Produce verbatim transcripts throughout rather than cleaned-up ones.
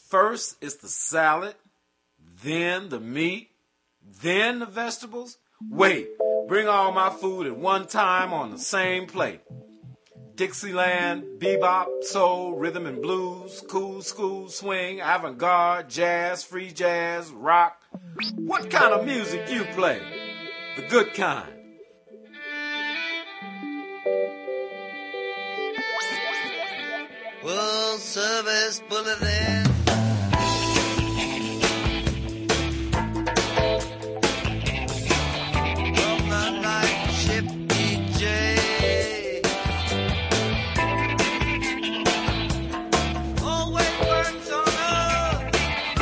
First it's the salad, then the meat, then the vegetables. Wait, bring all my food at one time on the same plate. Dixieland, bebop, soul, rhythm and blues, cool school, swing, avant-garde, jazz, free jazz, rock. What kind of music you play? The good kind. World Service Bulletin. From the night ship D J. Always works on earth.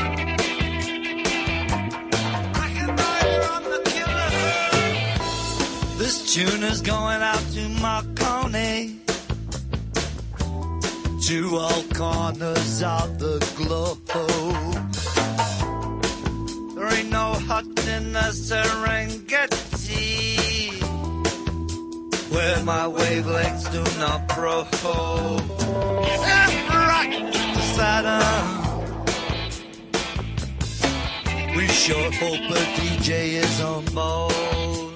I can ride from the killer. This tune is going out to Marconi. To all corners of the globe. There ain't no hut in the Serengeti where my wavelengths do not probe. And rock to Saturn. We sure hope a D J is on board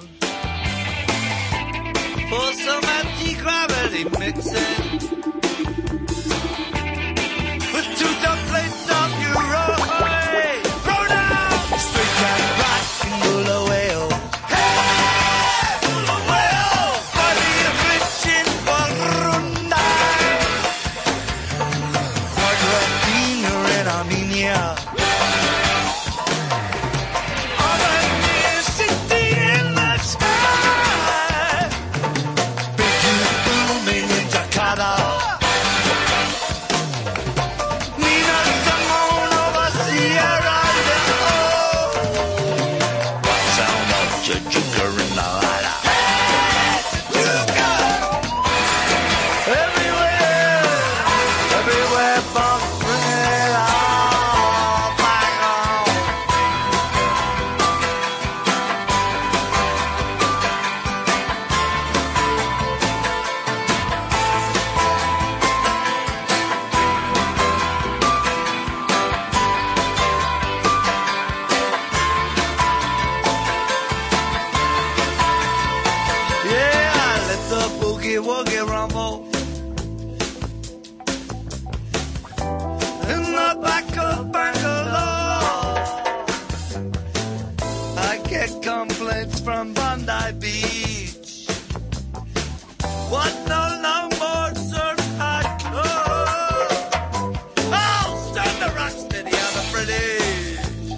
for some anti-gravity mixing. With two dub plates of Euro, hey, throw down, straight and rock and Bulawayo. Hey, Bulawayo, for the affliction for Runda. Quadratino in Armenia. On a near city in the sky. Big youth booming in Jakarta. From Bondi Beach. What no longboard surf hardcore. Oh, stand the rock steady on the British.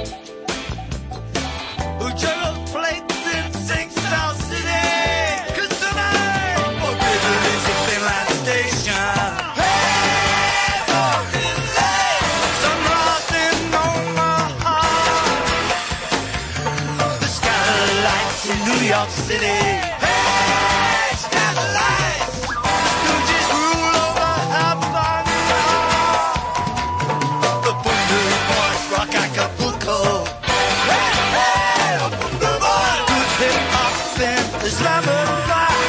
Who juggles plates and sings South City. Cause tonight, Forbidden is a Finland station. Hey, Forbidden! Sunrise in Omaha. In New York City. Hey, Starlights! You just rule over Havana. The Bundu Boys rock Acapulco. Hey, hey, the Bundu Boys! Good hip-hop and Islamabad.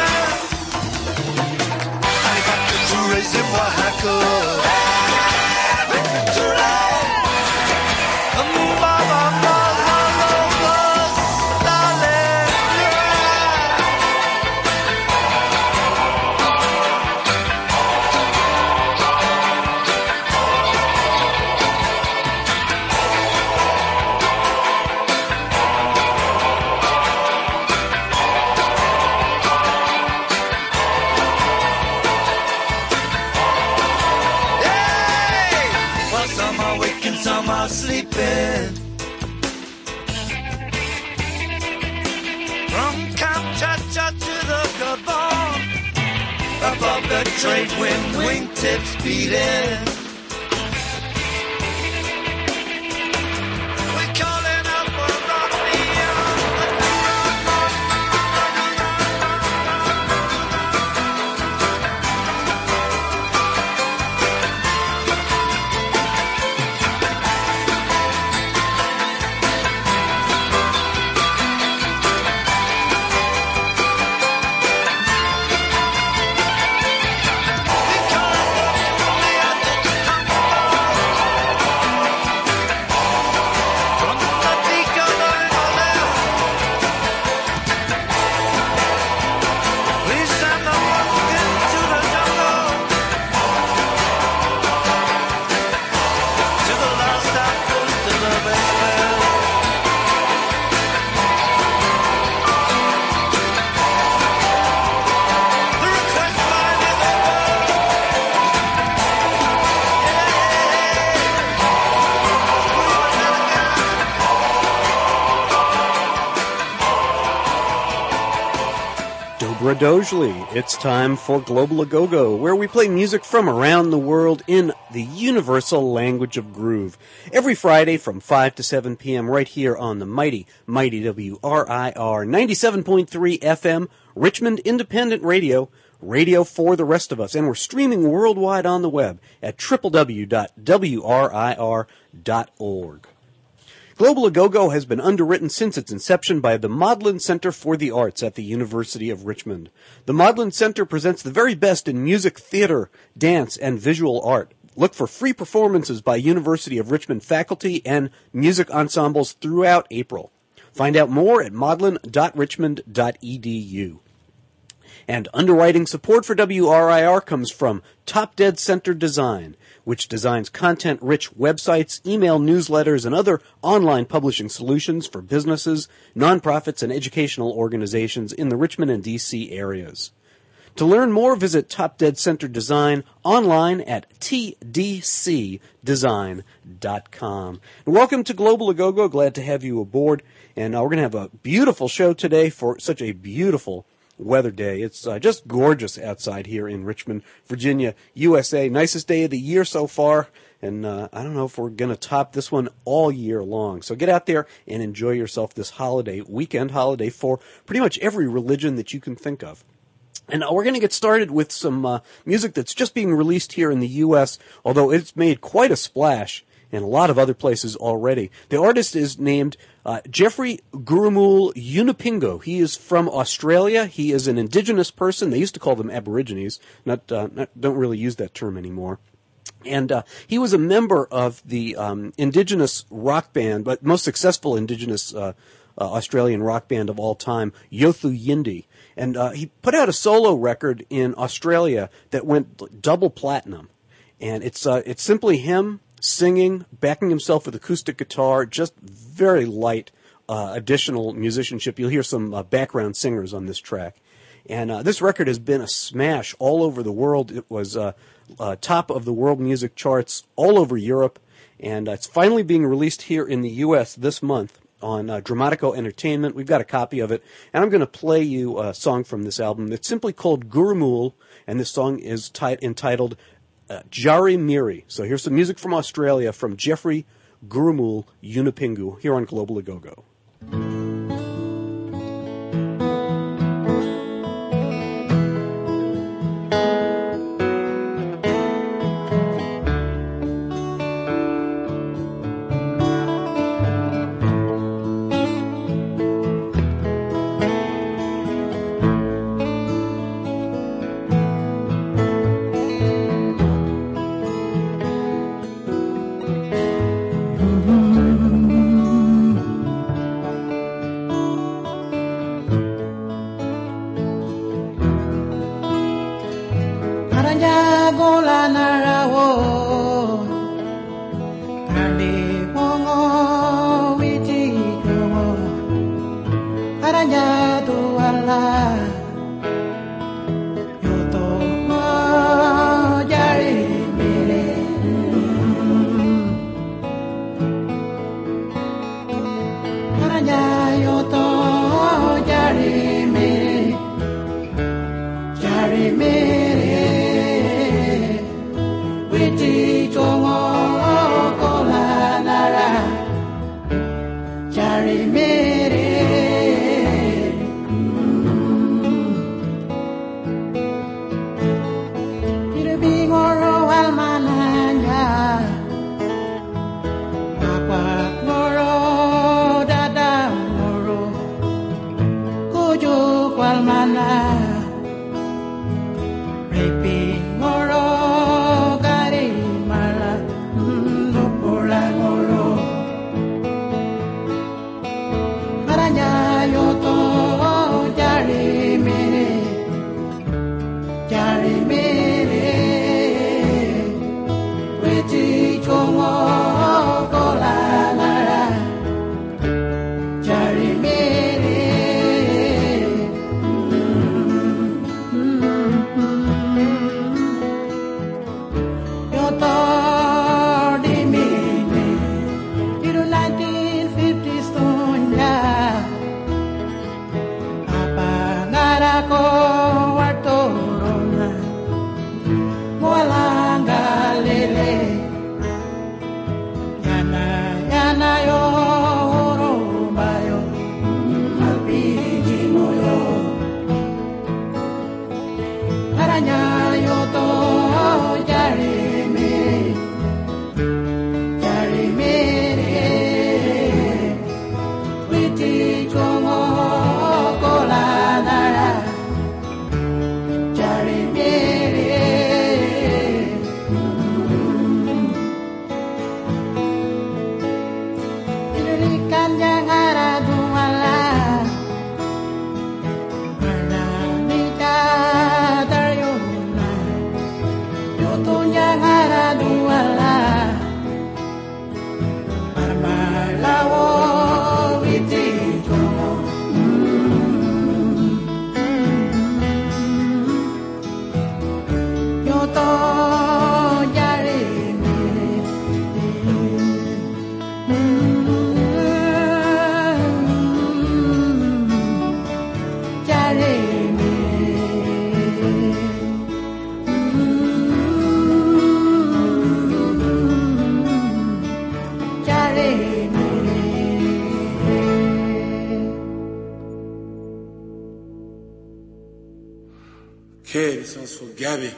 I got the tourists in Oaxaca. Hey, Victor Touré! Mama, sleeping from Kamchatka to the Gabon, above the trade wind, wingtips beating. We're calling out for Bradojli. It's time for Global A-Go-Go, where we play music from around the world in the universal language of groove. Every Friday from five to seven p.m. right here on the mighty, mighty W R I R ninety-seven point three F M, Richmond Independent Radio, radio for the rest of us. And we're streaming worldwide on the web at w w w dot w r i r dot org. Global A-Go-Go has been underwritten since its inception by the Maudlin Center for the Arts at the University of Richmond. The Maudlin Center presents the very best in music, theater, dance, and visual art. Look for free performances by University of Richmond faculty and music ensembles throughout April. Find out more at maudlin dot richmond dot e d u. And underwriting support for W R I R comes from Top Dead Center Design, which designs content-rich websites, email newsletters, and other online publishing solutions for businesses, nonprofits, and educational organizations in the Richmond and D C areas. To learn more, visit Top Dead Center Design online at t d c design dot com. And welcome to Global A-Go-Go. Glad to have you aboard. And uh, we're going to have a beautiful show today for such a beautiful weather day. It's uh, just gorgeous outside here in Richmond, Virginia, U S A. Nicest day of the year so far, and uh, I don't know if we're going to top this one all year long. So get out there and enjoy yourself this holiday, weekend holiday for pretty much every religion that you can think of. And we're going to get started with some uh, music that's just being released here in the U S, although it's made quite a splash in a lot of other places already. The artist is named uh, Jeffrey Gurrumul Yunupingu. He is from Australia. He is an indigenous person. They used to call them Aborigines. Not, uh, not don't really use that term anymore. And uh, he was a member of the um, indigenous rock band, but most successful indigenous uh, uh, Australian rock band of all time, Yothu Yindi. And uh, he put out a solo record in Australia that went double platinum. And it's uh, it's simply him singing, backing himself with acoustic guitar, just very light uh, additional musicianship. You'll hear some uh, background singers on this track. And uh, this record has been a smash all over the world. It was uh, uh, top of the world music charts all over Europe, and uh, it's finally being released here in the U S this month on uh, Dramatico Entertainment. We've got a copy of it, and I'm going to play you a song from this album. It's simply called Gurrumul, and this song is t- entitled Uh, Jari Miri. So here's some music from Australia from Jeffrey Gurrumul Yunupingu here on Global A-Go-Go. Apa ngarako K, this one's for Gabby.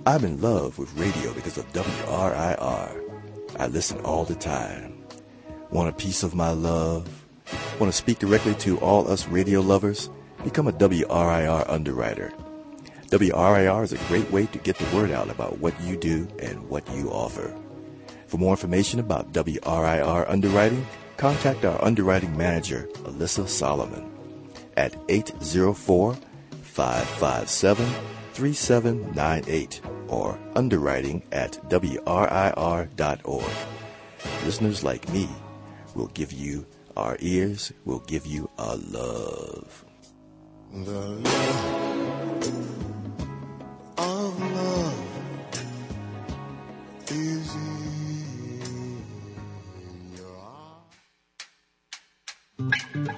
I'm in love with radio because of W R I R. I listen all the time. Want a piece of my love? Want to speak directly to all us radio lovers? Become a W R I R underwriter. W R I R is a great way to get the word out about what you do and what you offer. For more information about W R I R underwriting, contact our underwriting manager, Alyssa Solomon, at eight zero four, five five seven, three seven nine eight or underwriting at W R I R dot org. Listeners like me will give you our ears, will give you our love. The love of love is in your heart.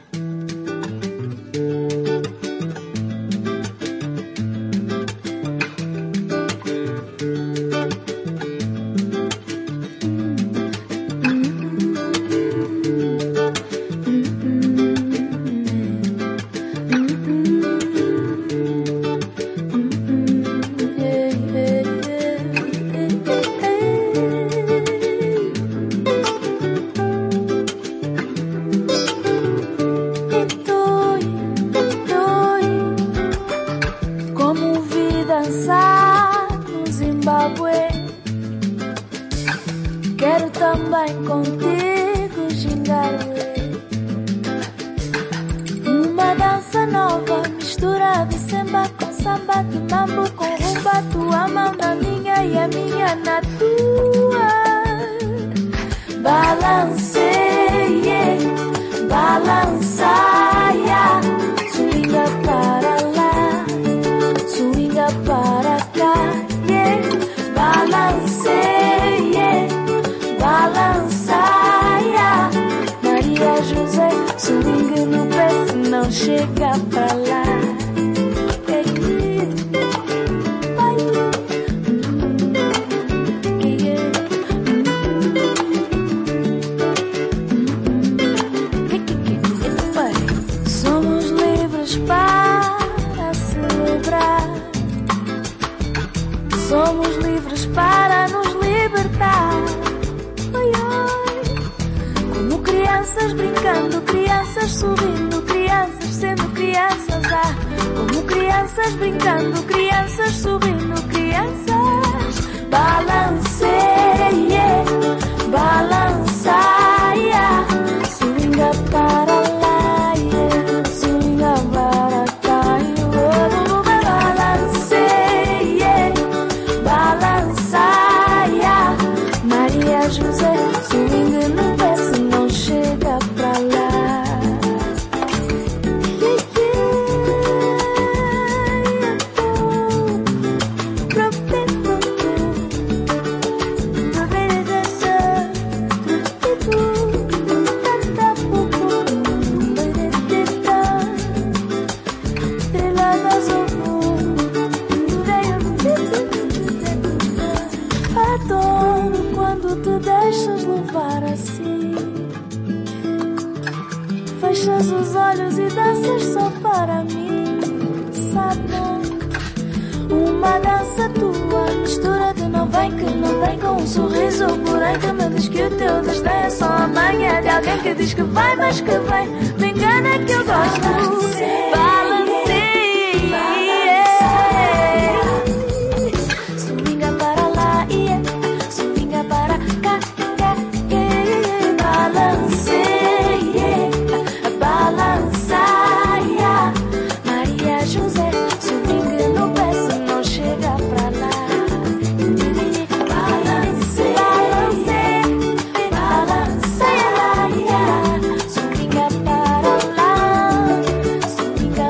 Swinga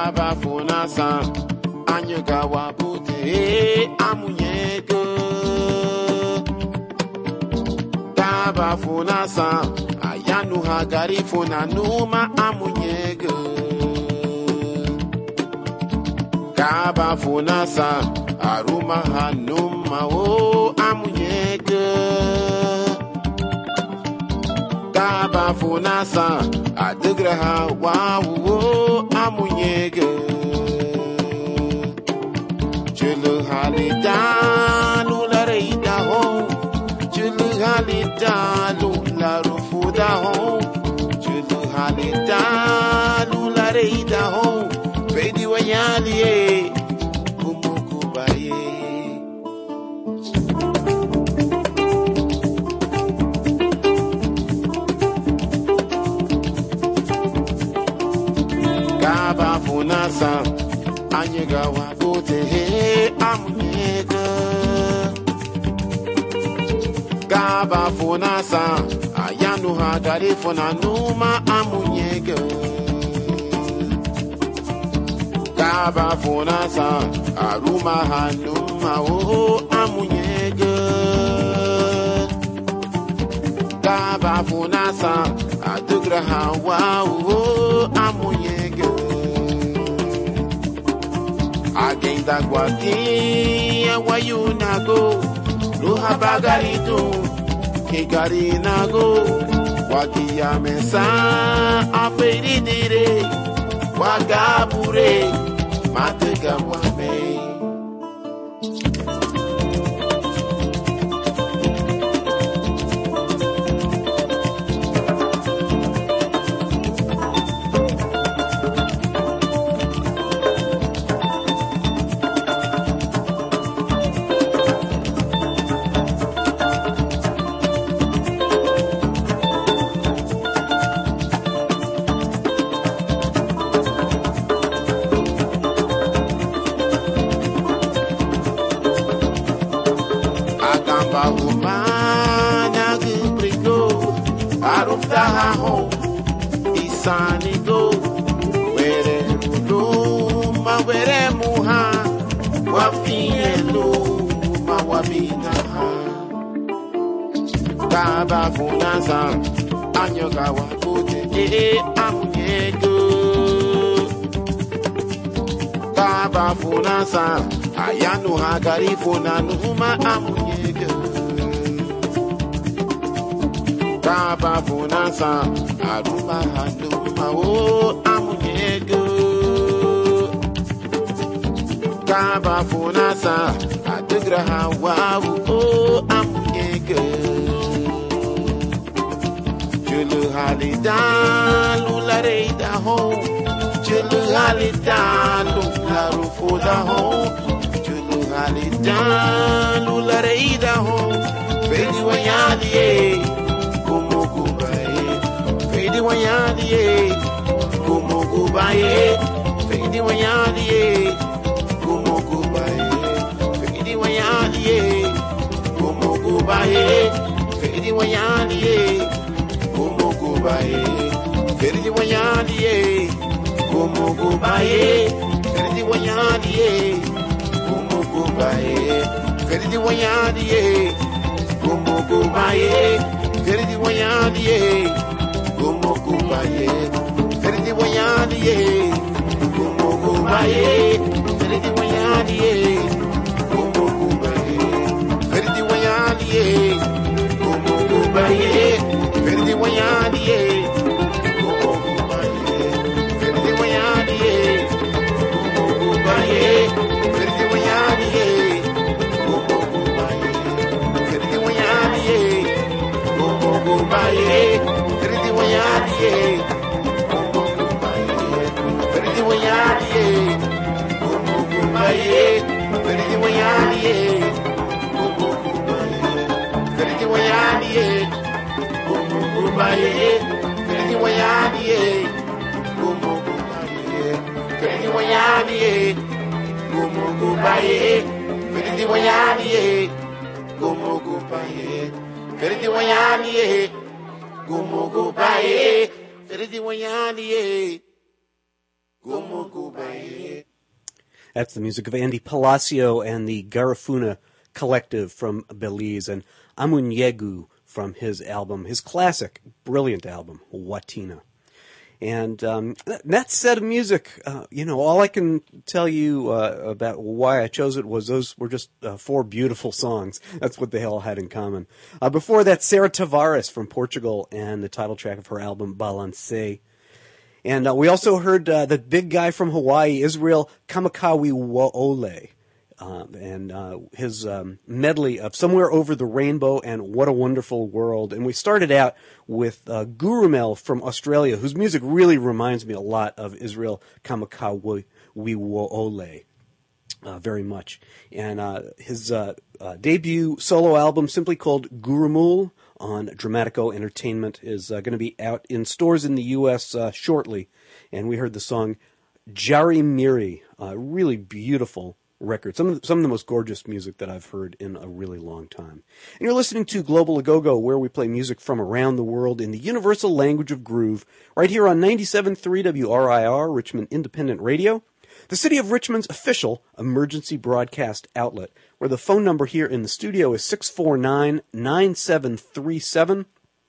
Kaba funasa anyuga wabute amunyego. Kaba funasa ayanu hagari funanuma amunyego. Kaba funasa aruma hanuma o amunyego. Kaba funasa adigraha wawo amunyege. Chulu halidanu la reida ho. Chulu halidanu la rufuda ho. Chulu halidanu la reida ho. Fedi wanyali e kumukubaye. Kaba funasa anyega wabote he amunyega. Kaba funasa ayanu hagari funanuma amunyega. Kaba funasa aruma hanuma o amunyega. Kaba funasa adugra hawa o amunyega. Again da guatinha wayunago luha bagarito kigari nago wakia mesa aferidire wagabure matega wame. Isanigo were luma were muha wafielu ma wabina ha. Kaba funasa anyoga wabote e amunyego. Kaba funasa ayanu hagari funanuma amunyego. Kaba funasa aruma hanuma o amunyego. Kaba funasa adigra hawa o amunyego. Chulu halidalu la reida ho. Chulu halidalu la rufuda ho. Chulu halidalu la reida ho. Fedi wanyali e Fedi wanyali e kumukubaye. Fedi wanyali e kumukubaye. Fedi wanyali e kumukubaye. Fedi wanyali e kumukubaye. Fedi wanyali e kumukubaye. Fedi wanyali e kumukubaye. Fedi wanyali e kumukubaye. Fedi wanyali e kumukubaye. Fedi wanyali e kumukubaye. Fedi wanyali e kumukubaye. Fedi wanyali e kumukubaye. Fedi wanyali e kumukubaye. Fedi wanyali e kumukubaye. Fedi wanyali e kumukubaye. Fedi wanyali e kumukubaye. Fedi wanyali e Fedi wanyali e kumukubaye. Fedi wanyali e kumukubaye. Fedi wanyali e kumukubaye. Fedi wanyali e kumukubaye. Fedi wanyali e kumukubaye. Fedi wanyali e kumukubaye. Fedi wanyali e kumukubaye. Fedi wanyali e That's the music of Andy Palacio and the Garifuna Collective from Belize, and Amunyegu from his album, his classic, brilliant album, Watina. And um, that set of music, uh, you know, all I can tell you uh, about why I chose it was those were just uh, four beautiful songs. That's what they all had in common. Uh, before that, Sarah Tavares from Portugal and the title track of her album, Balance. And uh, we also heard uh, the big guy from Hawaii, Israel Kamakawi Waole, uh, and uh, his um, medley of Somewhere Over the Rainbow and What a Wonderful World. And we started out with uh, Gurumel from Australia, whose music really reminds me a lot of Israel Kamakawi Waole, uh, very much. And uh, his uh, uh, debut solo album, simply called Gurumul, on Dramatico Entertainment, is uh, going to be out in stores in the U S uh, shortly. And we heard the song Jari Miri, a really beautiful record. Some of, the, some of the most gorgeous music that I've heard in a really long time. And you're listening to Global Agogo, where we play music from around the world in the universal language of groove, right here on ninety-seven point three W R I R, Richmond Independent Radio, the city of Richmond's official emergency broadcast outlet, where the phone number here in the studio is six four nine, nine seven three seven.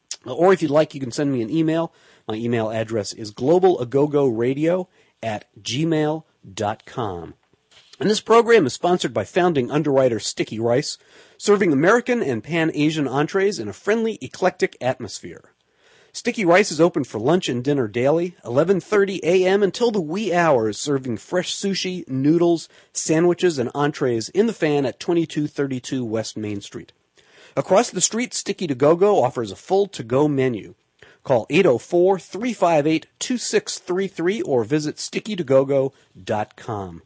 Or if you'd like, you can send me an email. My email address is globalagogoradio at gmail dot com. And this program is sponsored by founding underwriter Sticky Rice, serving American and Pan-Asian entrees in a friendly, eclectic atmosphere. Sticky Rice is open for lunch and dinner daily, eleven thirty a.m. until the wee hours, serving fresh sushi, noodles, sandwiches, and entrees in the fan at twenty-two thirty-two West Main Street. Across the street, Sticky To Go Go offers a full to-go menu. Call eight oh four, three five eight, two six three three or visit sticky to go go dot com.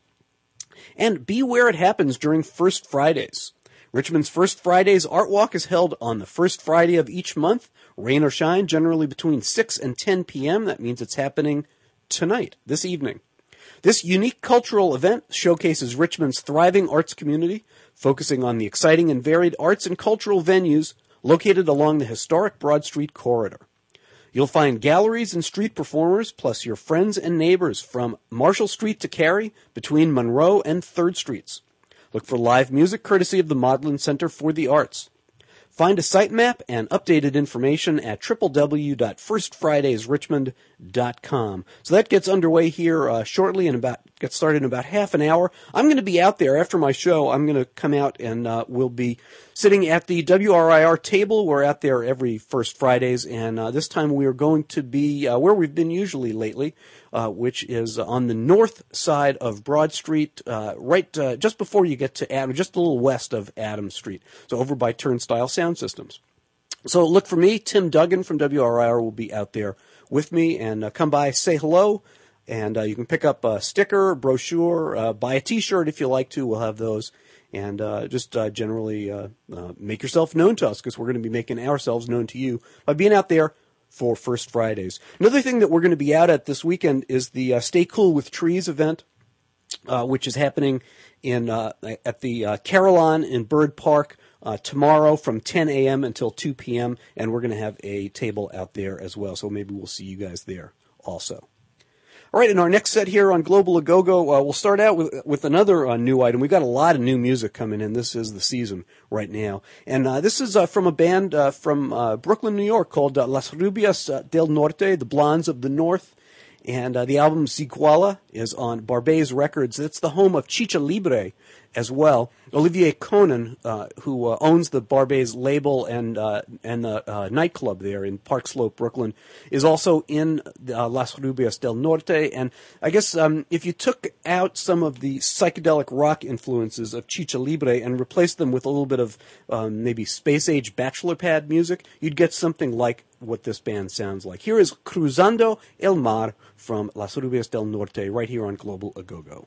And be where it happens during First Fridays. Richmond's First Fridays Art Walk is held on the first Friday of each month, rain or shine, generally between six and ten p.m. That means it's happening tonight, this evening. This unique cultural event showcases Richmond's thriving arts community, focusing on the exciting and varied arts and cultural venues located along the historic Broad Street corridor. You'll find galleries and street performers, plus your friends and neighbors from Marshall Street to Cary, between Monroe and third Streets. Look for live music courtesy of the Maudlin Center for the Arts. Find a site map and updated information at w w w dot first fridays richmond dot com. So that gets underway here uh, shortly and about gets started in about half an hour. I'm going to be out there after my show. I'm going to come out and uh, we'll be sitting at the W R I R table. We're out there every First Fridays, and uh, this time we are going to be uh, where we've been usually lately, uh, which is on the north side of Broad Street, uh, right uh, just before you get to Adam, just a little west of Adams Street, so over by Turnstile Sound Systems. So look for me. Tim Duggan from W R I R will be out there with me, and uh, come by, say hello, and uh, you can pick up a sticker, brochure, uh, buy a T-shirt if you like to. We'll have those. And uh, just uh, generally uh, uh, make yourself known to us, because we're going to be making ourselves known to you by being out there for First Fridays. Another thing that we're going to be out at this weekend is the uh, Stay Cool with Trees event, uh, which is happening in uh, at the uh, Carillon in Bird Park uh, tomorrow from ten a.m. until two p.m., and we're going to have a table out there as well, so maybe we'll see you guys there also. All right, in our next set here on Global Agogo, uh, we'll start out with with another uh, new item. We've got a lot of new music coming in. This is the season right now. And uh, this is uh, from a band uh, from uh, Brooklyn, New York, called uh, Las Rubias del Norte, the Blondes of the North. And uh, the album Ziguala is on Barbès Records. It's the home of Chicha Libre as well. Olivier Conan, uh, who uh, owns the Barbès label and uh, and the uh, nightclub there in Park Slope, Brooklyn, is also in uh, Las Rubias del Norte. And I guess um, if you took out some of the psychedelic rock influences of Chicha Libre and replaced them with a little bit of um, maybe space-age bachelor pad music, you'd get something like what this band sounds like. Here is Cruzando el Mar from Las Rubias del Norte, right here on Global Agogo.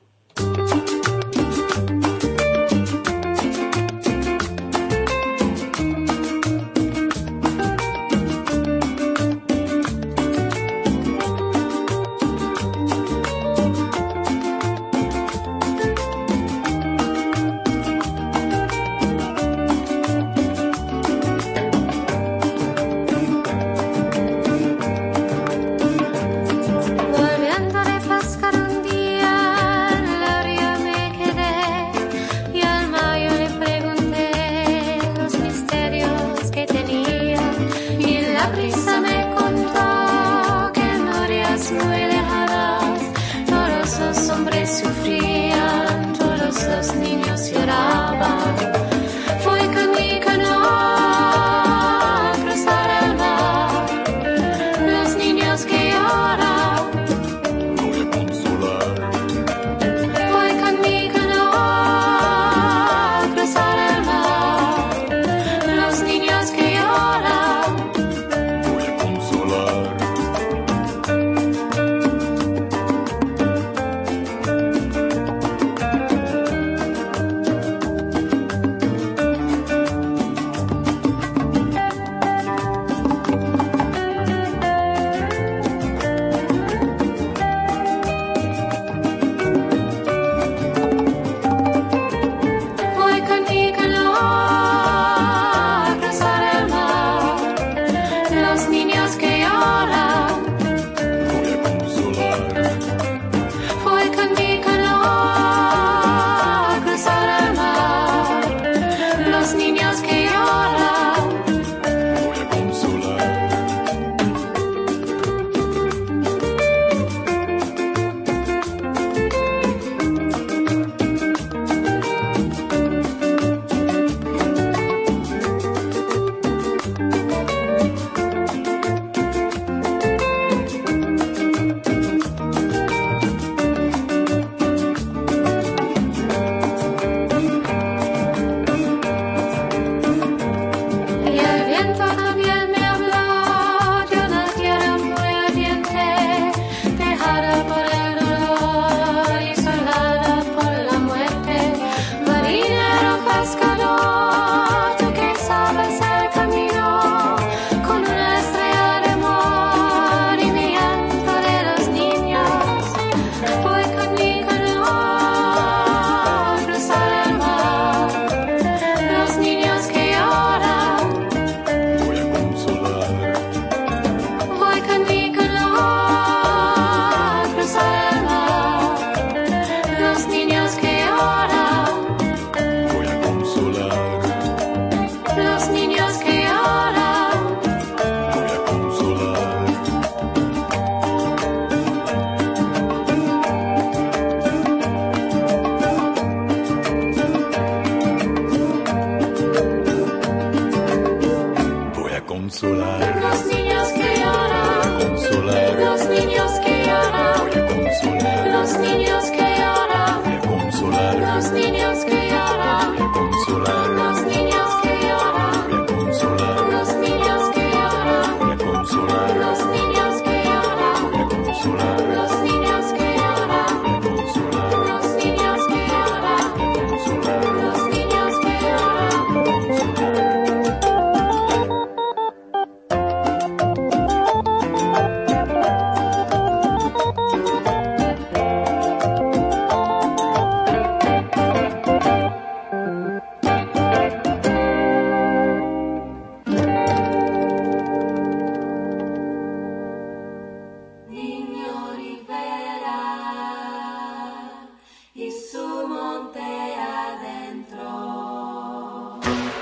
Volviendo a refrescar un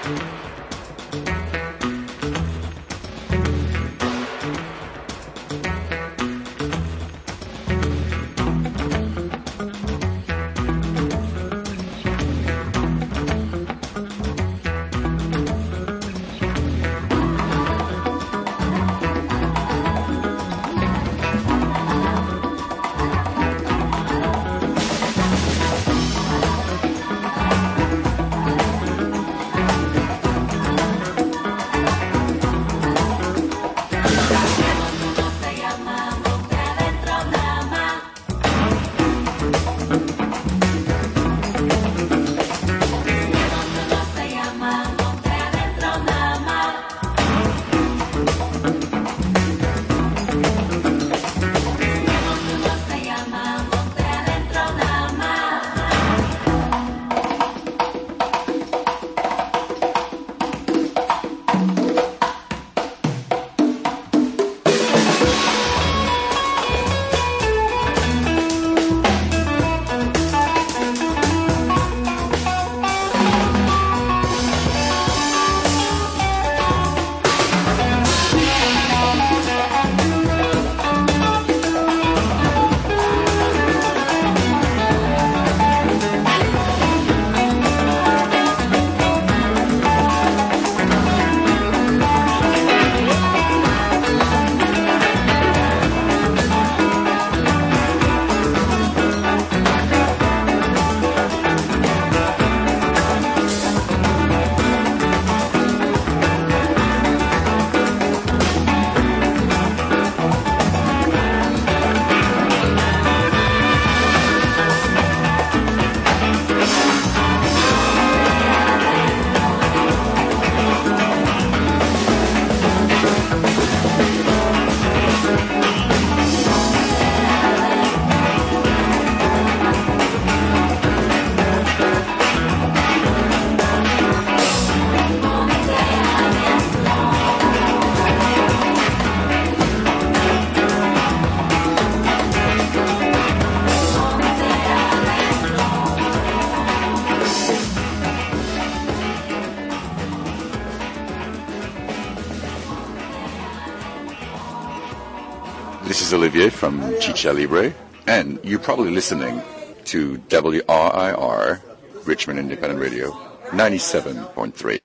This is Olivier from Chicha Libre, and you're probably listening to W R I R, Richmond Independent Radio, ninety-seven point three.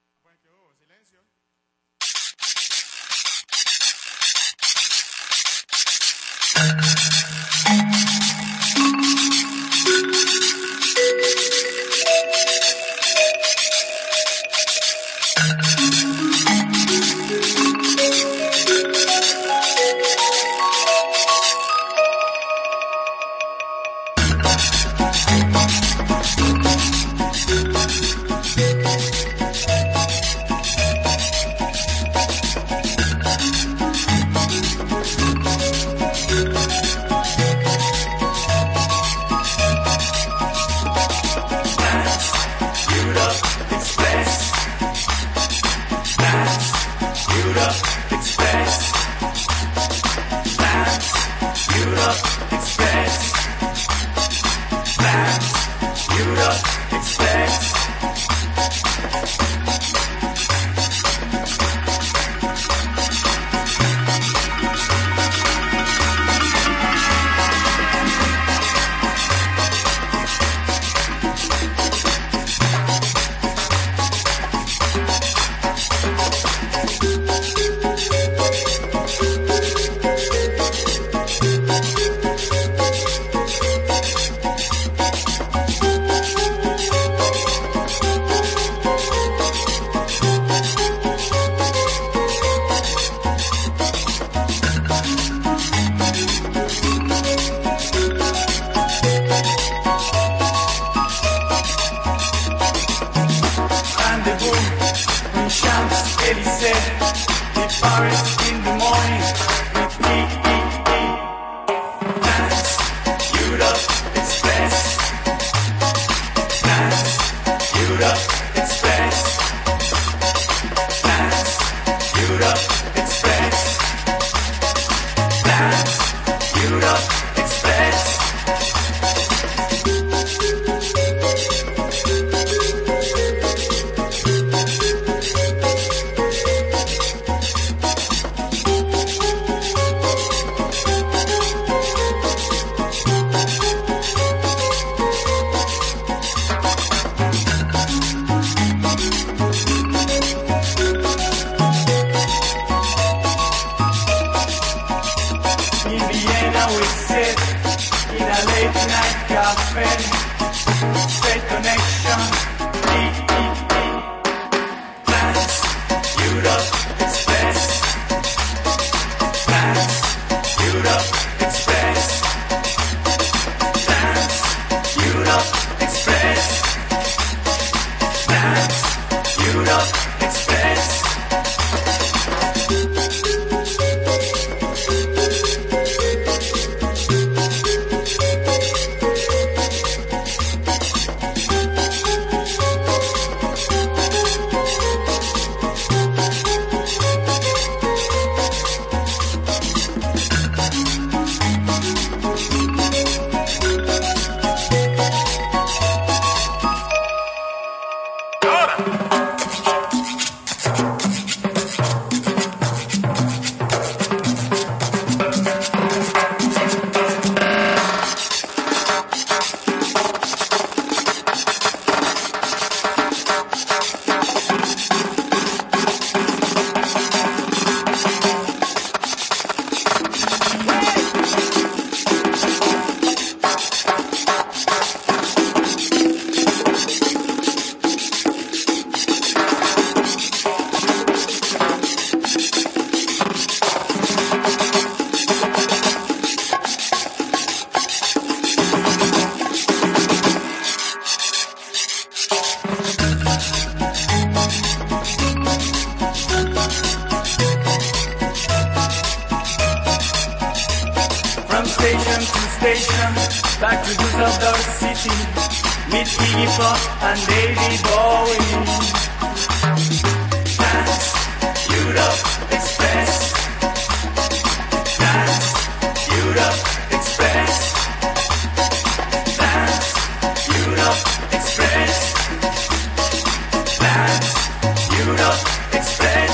station, back to Düsseldorf City, meet Iggy Pop and David Bowie. Dance, Europe Express. Dance, Europe Express. Dance, Europe Express. Dance, Europe Express.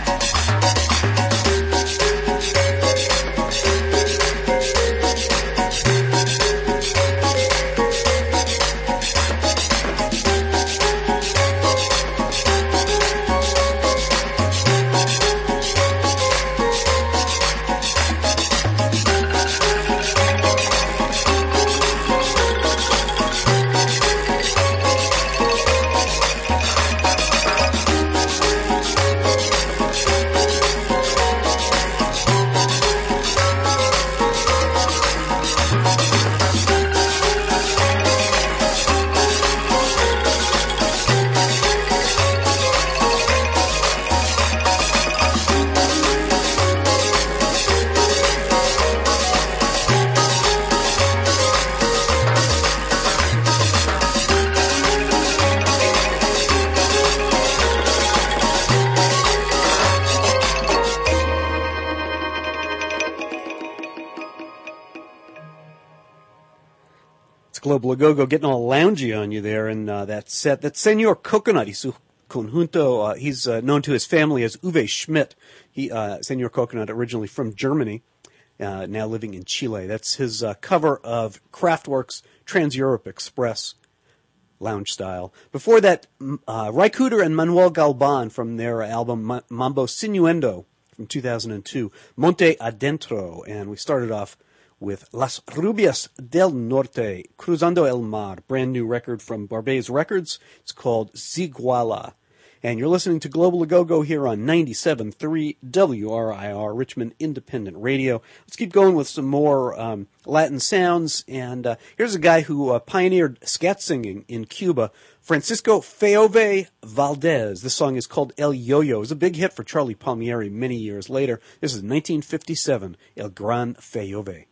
Global A-Go-Go getting all loungy on you there in uh, that set. That's Senor Coconut y su conjunto. Uh, he's uh, known to his family as Uwe Schmidt. He, uh, Senor Coconut, originally from Germany, uh, now living in Chile. That's his uh, cover of Kraftwerk's Trans-Europe Express lounge style. Before that, uh, Ry Cooder and Manuel Galban from their album Mambo Sinuendo from two thousand two, Monte Adentro. And we started off with Las Rubias del Norte, Cruzando el Mar, brand new record from Barbès Records. It's called Ziguala. And you're listening to Global A-Go-Go here on ninety-seven point three W R I R, Richmond Independent Radio. Let's keep going with some more um, Latin sounds. And uh, here's a guy who uh, pioneered scat singing in Cuba, Francisco Feove Valdez. This song is called El Yo-Yo. It was a big hit for Charlie Palmieri many years later. This is nineteen fifty-seven, El Gran Feove.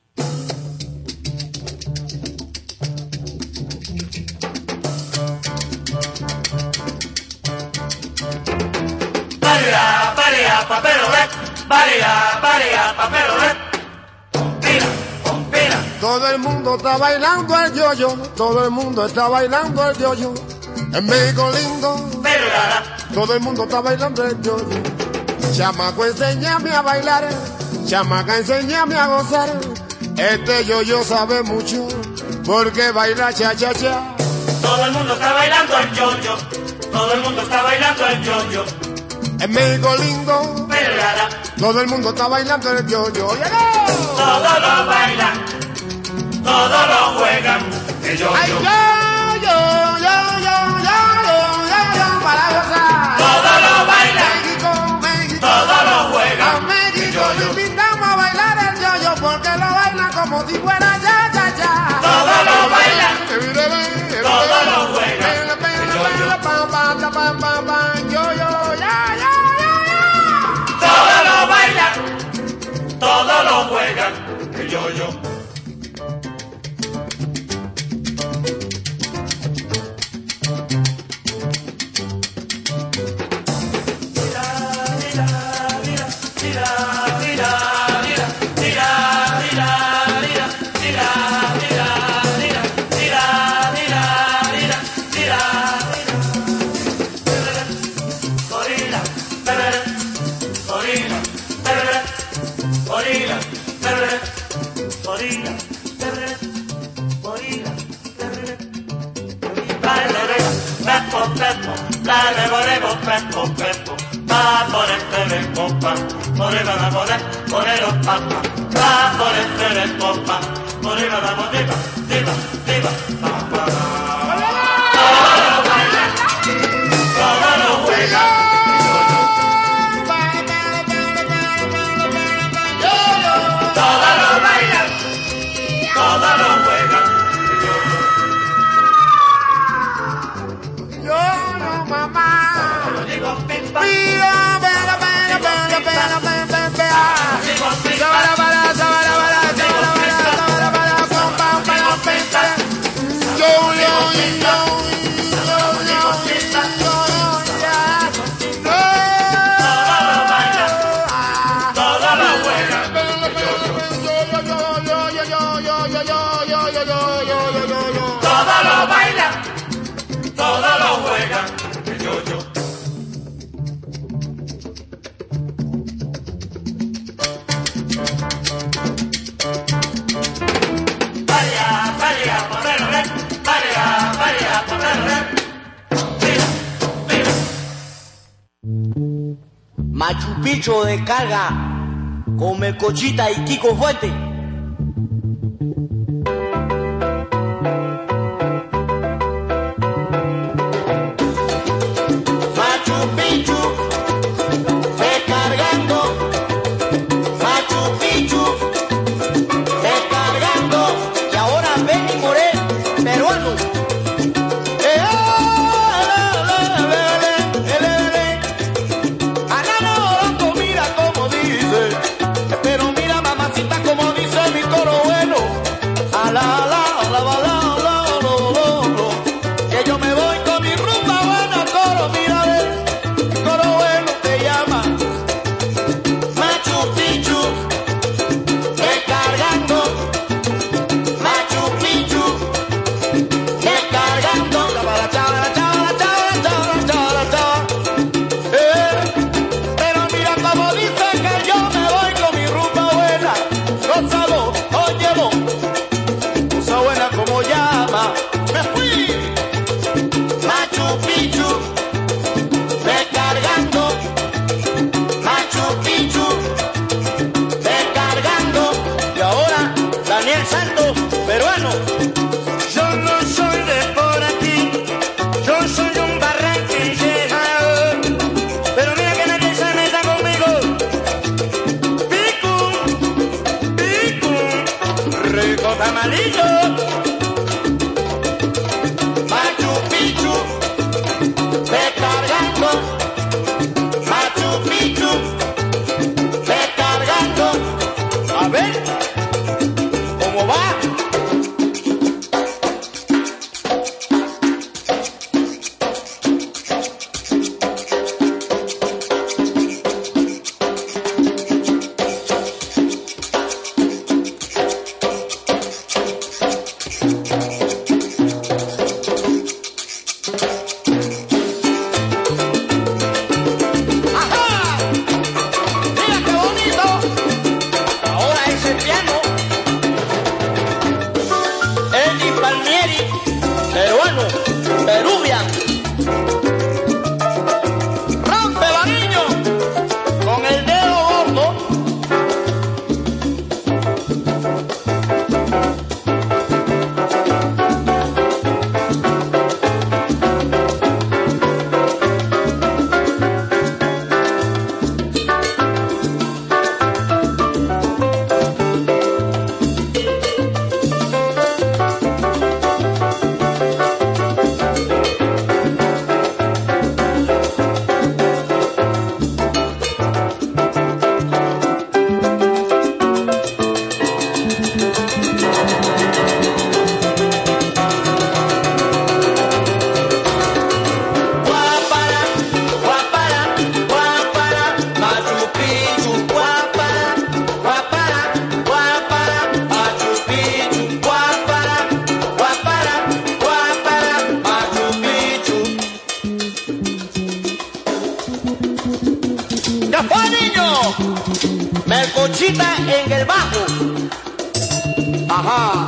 Barea, barea, papelolet, barea, barea, papelolet. Pompira, pompira. Todo el mundo está bailando el yo-yo, todo el mundo está bailando el yo-yo. En México lindo, Pero rara, todo el mundo está bailando el yo-yo. Chamaco, enséñame a bailar, chamaca, enséñame a gozar. Este yo-yo sabe mucho, porque baila cha-cha-cha. todo el mundo está bailando el yo-yo, todo el mundo está bailando el yo-yo. En México lindo, Pero rara, todo el mundo está bailando el yo-yo. ¡Oye, todos lo bailan, todos lo juegan. El yo-yo, ¡ay, yo-yo, yo-yo, yo-yo, yo-yo, para gozar! todos lo bailan, México, México, todos lo a juegan. México El le yo-yo, invitamos a bailar el yo-yo, porque lo baila como si fuera cha-cha-cha. todos lo bailan, Todo todos lo juegan. Todos lo bailan, todos lo juegan. El yo-yo. Machu Picchu descarga con Melcochita y Kiko Fuente. Machu Picchu, descargando. Machu Picchu, descargando. Y ahora Benny Morel, peruano. Eh, ele, ele, ele, ele. Anano Orozco, mira cómo dice. Pero mira, mamacita, como dice mi coro bueno. Ala, ala, ala, ala, ala, ala, ala, ala. Que yo me voy con mi rumba buena, coro, mira, ve. Coro bueno te llama. Machu Picchu, descargando. Machu Picchu, descargando. Chabala, chabala, chabala, chabala, chabala, chabala, chabala. Eh, pero mira como dice que yo me voy con mi rumba buena. Gózalo, óyelo. Cosa buena como llama. Me fui. Machu Picchu, descargando. Machu Picchu, descargando. Y ahora Daniel Santos, peruano. Yo no soy de por aquí, yo soy un barranquillero, pero mira que nadie se meta conmigo. Pico, pico, rico tamalillo. Machu Picchu, descargando. Machu Picchu, descargando. A ver, ¿cómo va? ¡Ajá! ¡Mira qué bonito! Ahora ese piano. Eddie Palmieri, peruano, Peruvian. ¡Rómpela, niño! Con el dedo gordo. Guapara, guapara, guapara, Machu Picchu, guapara, guapara, guapara, Machu Picchu, guapara, guapara, guapara, Machu Picchu. ¡Ya fue, niño! Melcochita en el bajo. Ajá.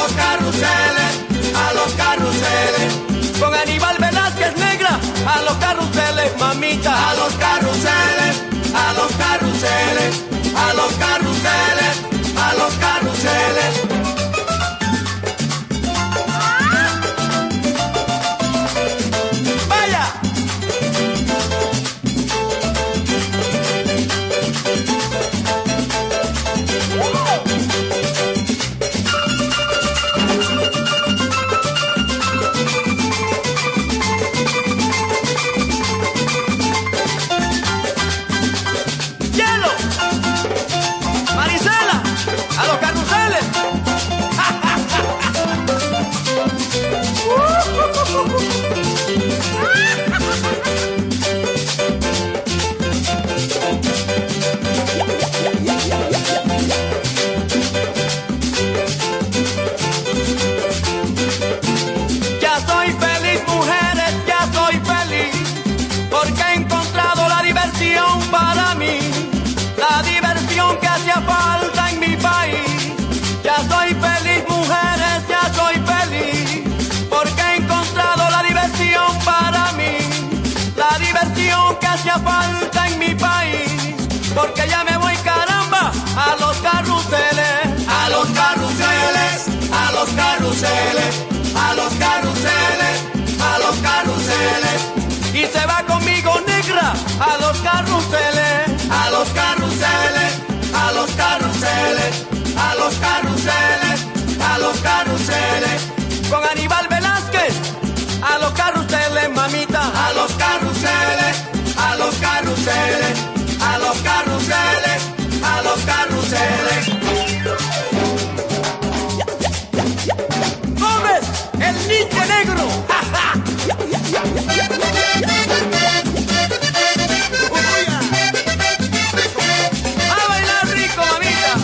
los carruseles, a los carruseles. Con Aníbal Velázquez Negra, a los carruseles, mamita. A los carruseles, a los carruseles, a los carruseles, a los carruseles. Para mí, la diversión que hacía falta en mi país. Ya soy feliz, mujeres, ya soy feliz, porque he encontrado la diversión para mí. La diversión que hacía falta en mi país, porque ya me voy, caramba, a los carruseles, a los carruseles, a los carruseles, a los carruseles, a los carruseles. Y se va conmigo, negra, a los carruseles, a los carruseles, a los carruseles, a los carruseles, a los carruseles. Con Aníbal Velázquez, a los carruseles, mamita. A los carruseles, a los carruseles, a los carruseles, a los carruseles. ¡Gómez, el ninja negro! ¡Ja, ja! ¡A bailar rico, mamita!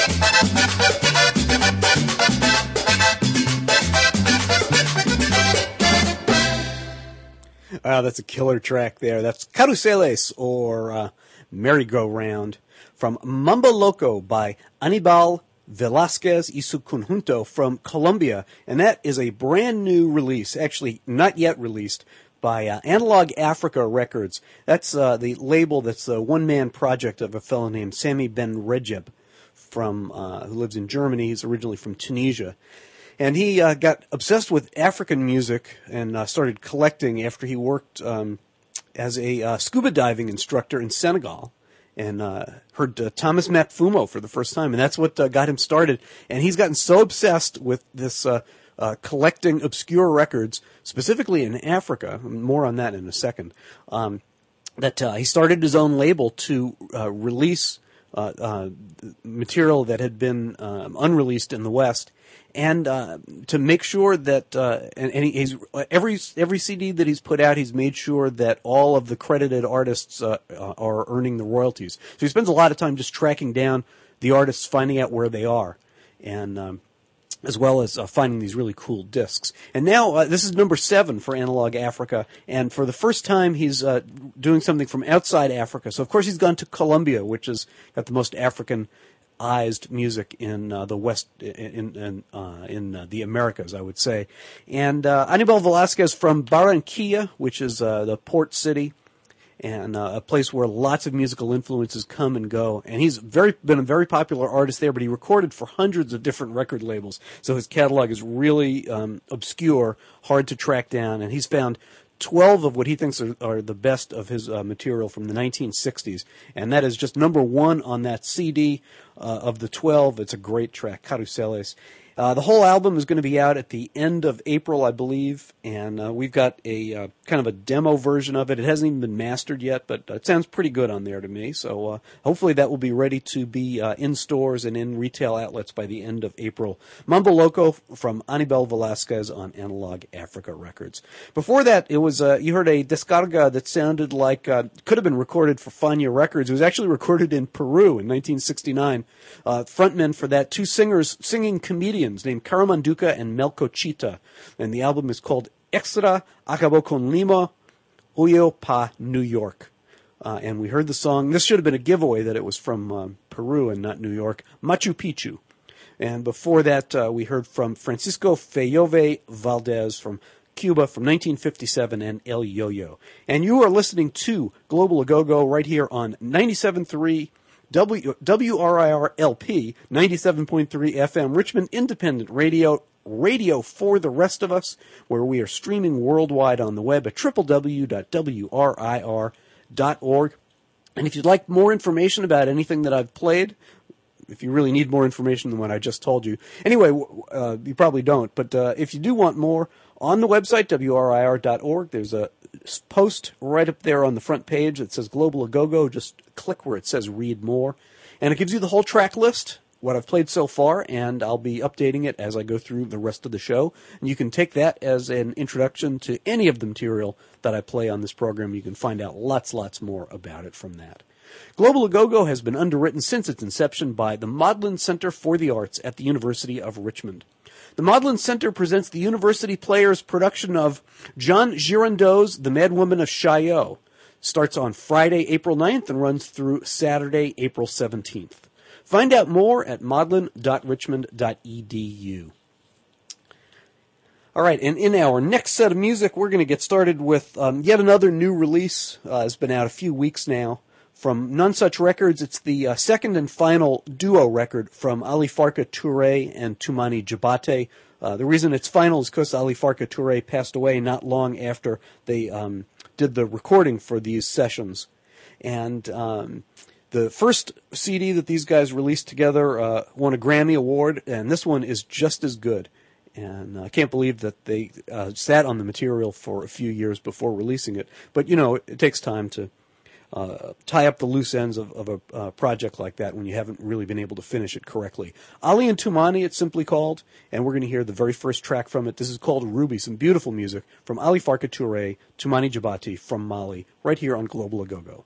Ah, that's a killer track there. That's Caruseles, or uh, Merry-Go-Round, from Mambo Loco by Aníbal Velázquez y su Conjunto from Colombia. And that is a brand new release, actually not yet released, by uh, Analog Africa Records. That's uh, the label that's the one-man project of a fellow named Sami Ben Rejeb, from, uh, who lives in Germany. He's originally from Tunisia. And he uh, got obsessed with African music and uh, started collecting after he worked um, as a uh, scuba diving instructor in Senegal, and uh, heard uh, Thomas Matfumo for the first time, and that's what uh, got him started. And he's gotten so obsessed with this uh, uh, collecting obscure records, specifically in Africa, more on that in a second, um, that uh, he started his own label to uh, release uh, uh, material that had been um, unreleased in the West, and uh, to make sure that uh, and, and he, he's every every C D that he's put out, he's made sure that all of the credited artists uh, are earning the royalties. So he spends a lot of time just tracking down the artists, finding out where they are, and um, as well as uh, finding these really cool discs. And now uh, this is number seven for Analog Africa, and for the first time he's uh, doing something from outside Africa. So of course he's gone to Colombia, which has got the most African Ized music in uh, the West, in in, uh, in uh, the Americas, I would say. And uh, Aníbal Velázquez from Barranquilla, which is uh, the port city, and uh, a place where lots of musical influences come and go. And he's very been a very popular artist there, but he recorded for hundreds of different record labels, so his catalog is really um, obscure, hard to track down, and he's found twelve of what he thinks are, are the best of his uh, material from the nineteen sixties, and that is just number one on that C D uh, of the twelve. It's a great track, Caruseles. Uh, the whole album is going to be out at the end of April, I believe, and uh, we've got a uh, kind of a demo version of it. It hasn't even been mastered yet, but it sounds pretty good on there to me. So uh, hopefully that will be ready to be uh, in stores and in retail outlets by the end of April. Mambo Loco from Aníbal Velázquez on Analog Africa Records. Before that, it was uh, you heard a descarga that sounded like uh, could have been recorded for Fania Records. It was actually recorded in Peru in nineteen sixty-nine. Uh, frontmen for that, two singers, singing comedians named Caramanduca and Melcochita, and the album is called Extra Acabó con Lima, Huyo pa New York. Uh, and we heard the song, this should have been a giveaway that it was from um, Peru and not New York, Machu Picchu. And before that, uh, we heard from Francisco Fayove Valdez from Cuba from nineteen fifty-seven and El Yo-Yo. And you are listening to Global A-Go-Go right here on ninety-seven point three W, W R I R L P, ninety-seven point three F M, Richmond Independent Radio, radio for the rest of us, where we are streaming worldwide on the web at w w w dot w r i r dot org. And if you'd like more information about anything that I've played, if you really need more information than what I just told you, anyway, uh, you probably don't, but uh, if you do want more, on the website, w r i r dot org, there's a post right up there on the front page that says Global A-Go-Go. Just click where it says Read More. And it gives you the whole track list, what I've played so far, and I'll be updating it as I go through the rest of the show. And you can take that as an introduction to any of the material that I play on this program. You can find out lots, lots more about it from that. Global A-Go-Go has been underwritten since its inception by the Maudlin Center for the Arts at the University of Richmond. The Maudlin Center presents the University Players production of John Girondot's The Mad Woman of Chaillot. Starts on Friday, April ninth and runs through Saturday, April seventeenth. Find out more at maudlin dot richmond dot e d u. All right, and in our next set of music, we're going to get started with um, yet another new release. Uh, it's been out a few weeks now. From None Such Records, it's the uh, second and final duo record from Ali Farka Touré and Toumani Diabaté. Uh, the reason it's final is because Ali Farka Touré passed away not long after they um, did the recording for these sessions. And um, the first C D that these guys released together uh, won a Grammy Award, and this one is just as good. And I can't believe that they uh, sat on the material for a few years before releasing it. But, you know, it, it takes time to Uh, tie up the loose ends of, of a uh, project like that when you haven't really been able to finish it correctly. Ali and Toumani, it's simply called, and we're going to hear the very first track from it. This is called Ruby, some beautiful music from Ali Farka Touré, Toumani Diabaté from Mali, right here on Global A-Go-Go.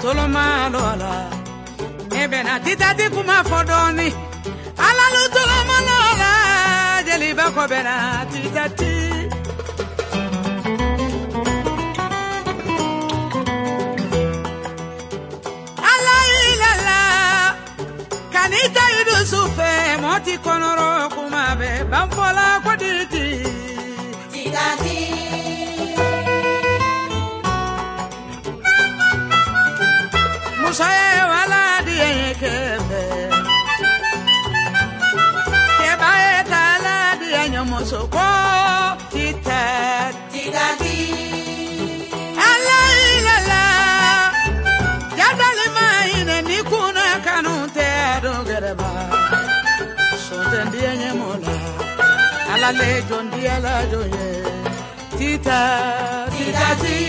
solo malo ala ebe na tita di kuma fodoni ala lu solo malo ala jeli ba ko be na tita ti ala ila la kanita yudu sufe moti konoro kuma be bamfola ko diti tita ti Musaye wala diye kebe Keba etala diye nyomoso ko tita tita ti ala ilala Yadali maine nikuna kanute adogereba Sote diye nyemola Ala lejon diye la joye Tita tita ti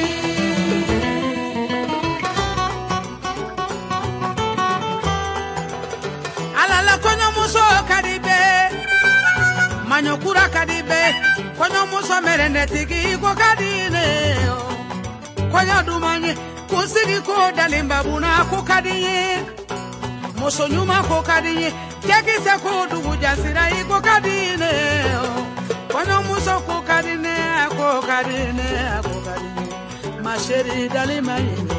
Konyo muso kadibe Manyokura kadibe Konyo muso merende tiki ko kadine Konyo dumanye Kusigi ko dalimba buna ko kadinye Muso nyuma ko kadinye Teki se ko dugu jasira ko kadine Konyo muso ko kadine Ko kadine Ko kadine Masheri dalima yine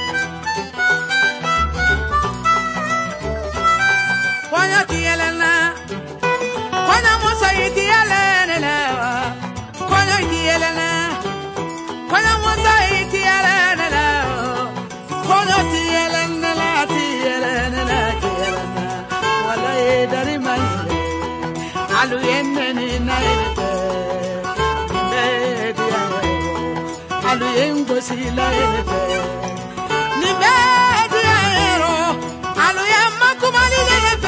Konya tiyelena Konya musa itiyelena Konya tiyelena Konya musa itiyelena Konya tiyelena tiyelena tiyelena Wala edari mayile Alu yenneni na elete Nimbe diyayo Alu yengosi la elete Nimbe diyayo Alu yemma kumali elete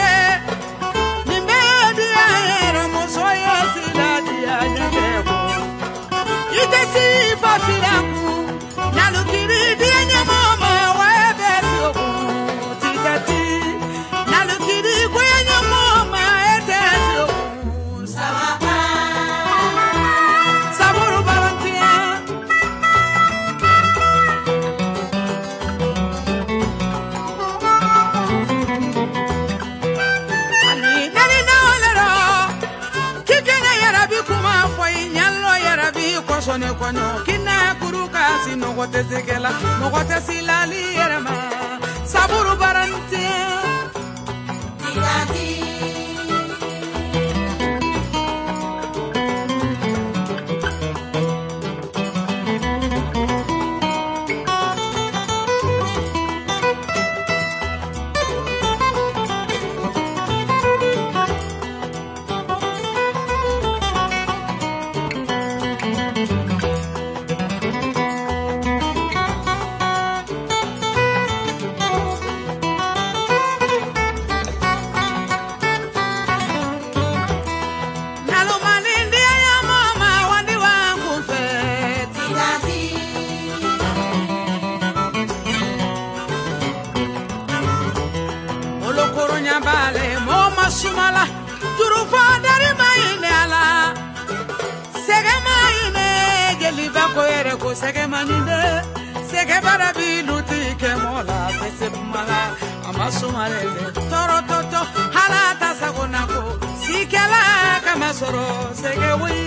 Sone konyo kina kuruka sino gote segela no gote silali erama saburu baranti tirati Sumala, turufa dari maine ala, sege maine geliba ko ere ko sege maninde, sege barabi luti ke mola pese mala, amasumale toro toto halata sagonako, sikela kamasoro sege wi.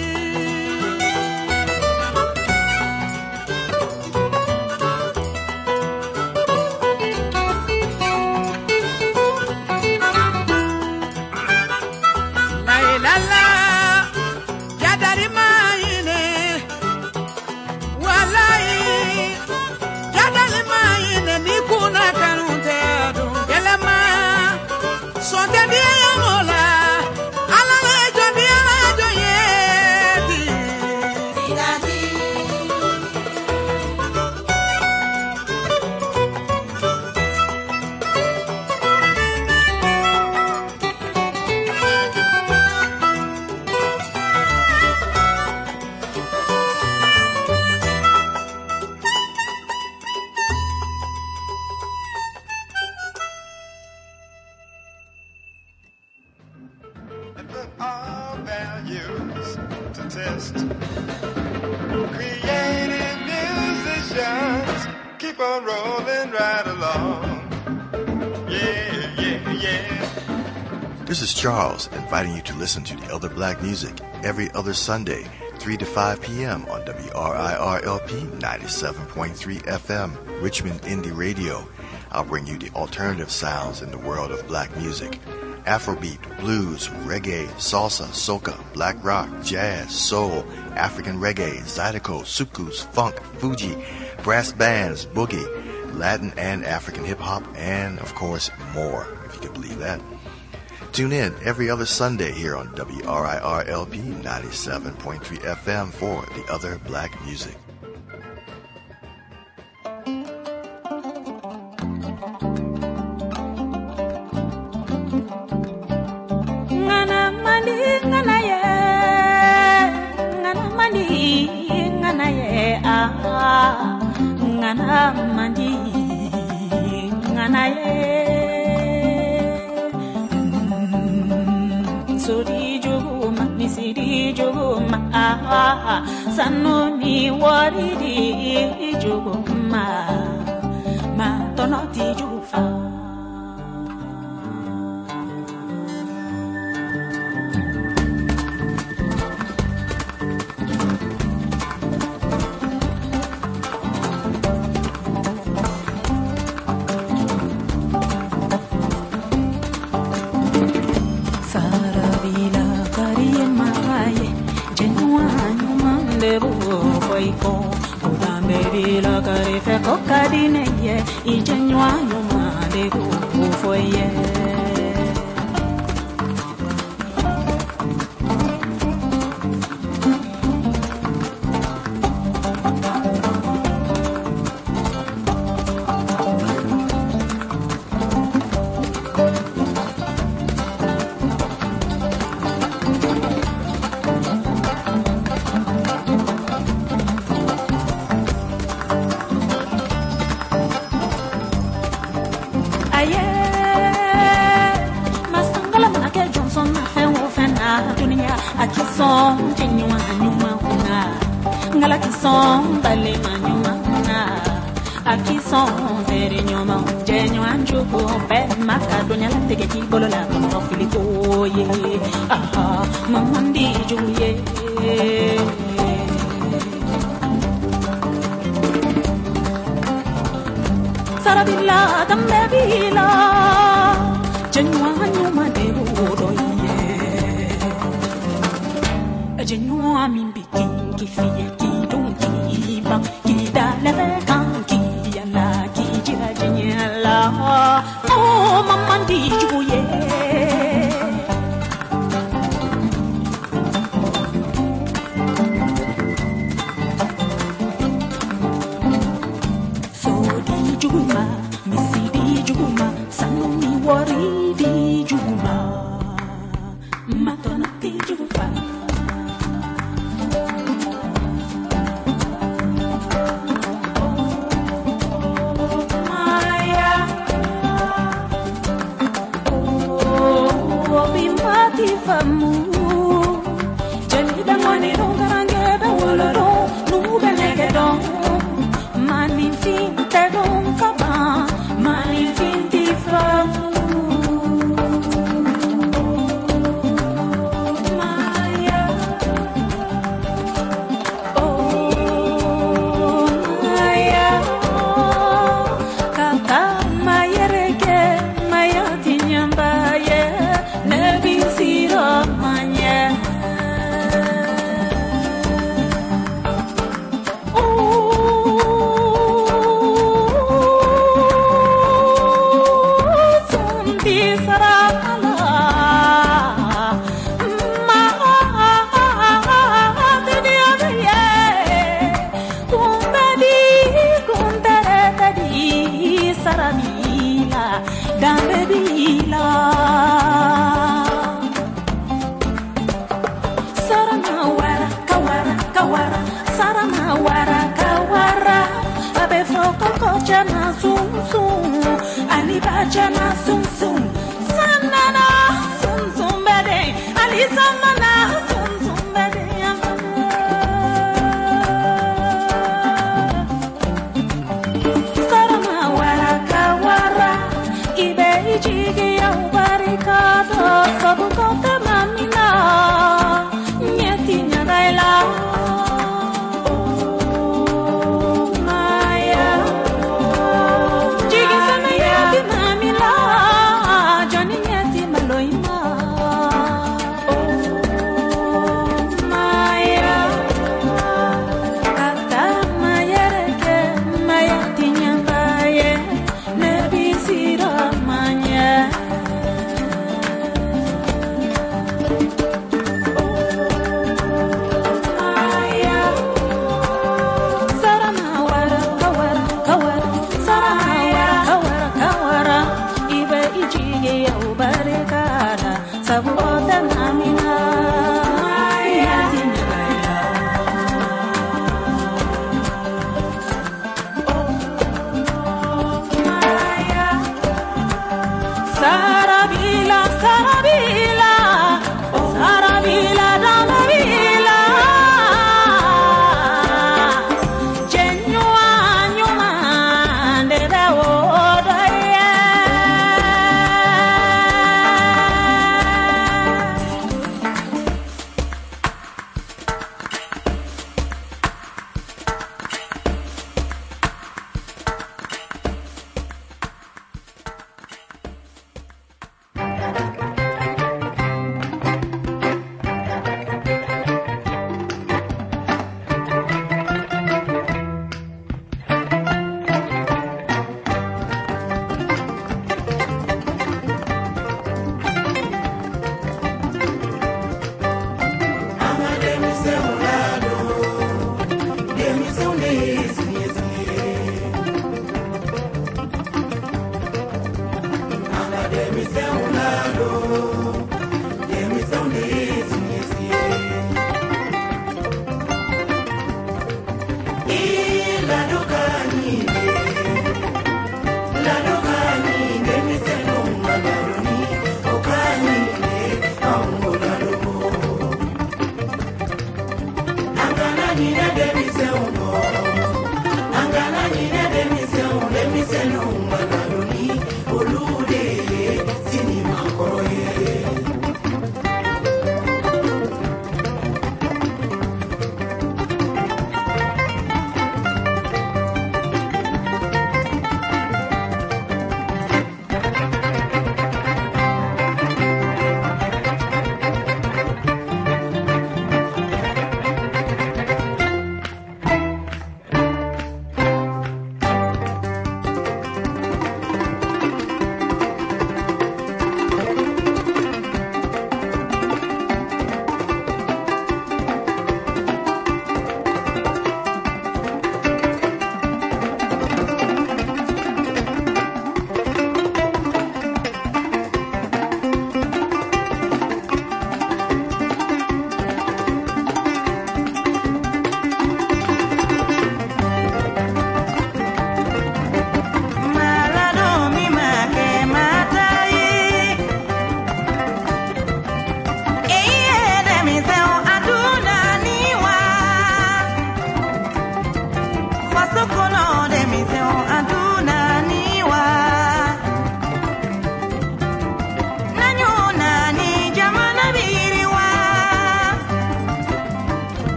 keep on rolling right along. Yeah, yeah, yeah. This is Charles inviting you to listen to the Other Black Music every other Sunday, three to five p.m. on W R I R L P ninety-seven point three F M, Richmond Indie Radio. I'll bring you the alternative sounds in the world of black music. Afrobeat, blues, reggae, salsa, soca, black rock, jazz, soul, African reggae, zydeco, soukous, funk, Fuji, brass bands, boogie, Latin and African hip-hop, and, of course, more, if you can believe that. Tune in every other Sunday here on W R I R L P ninety-seven point three F M for the Other Black Music. Ngana mandi ngana ye sori juguma misiri juguma ah sanoni waridi juguma ma tonoti jufa. Kokadine ye ijenywa nyuma de kufoye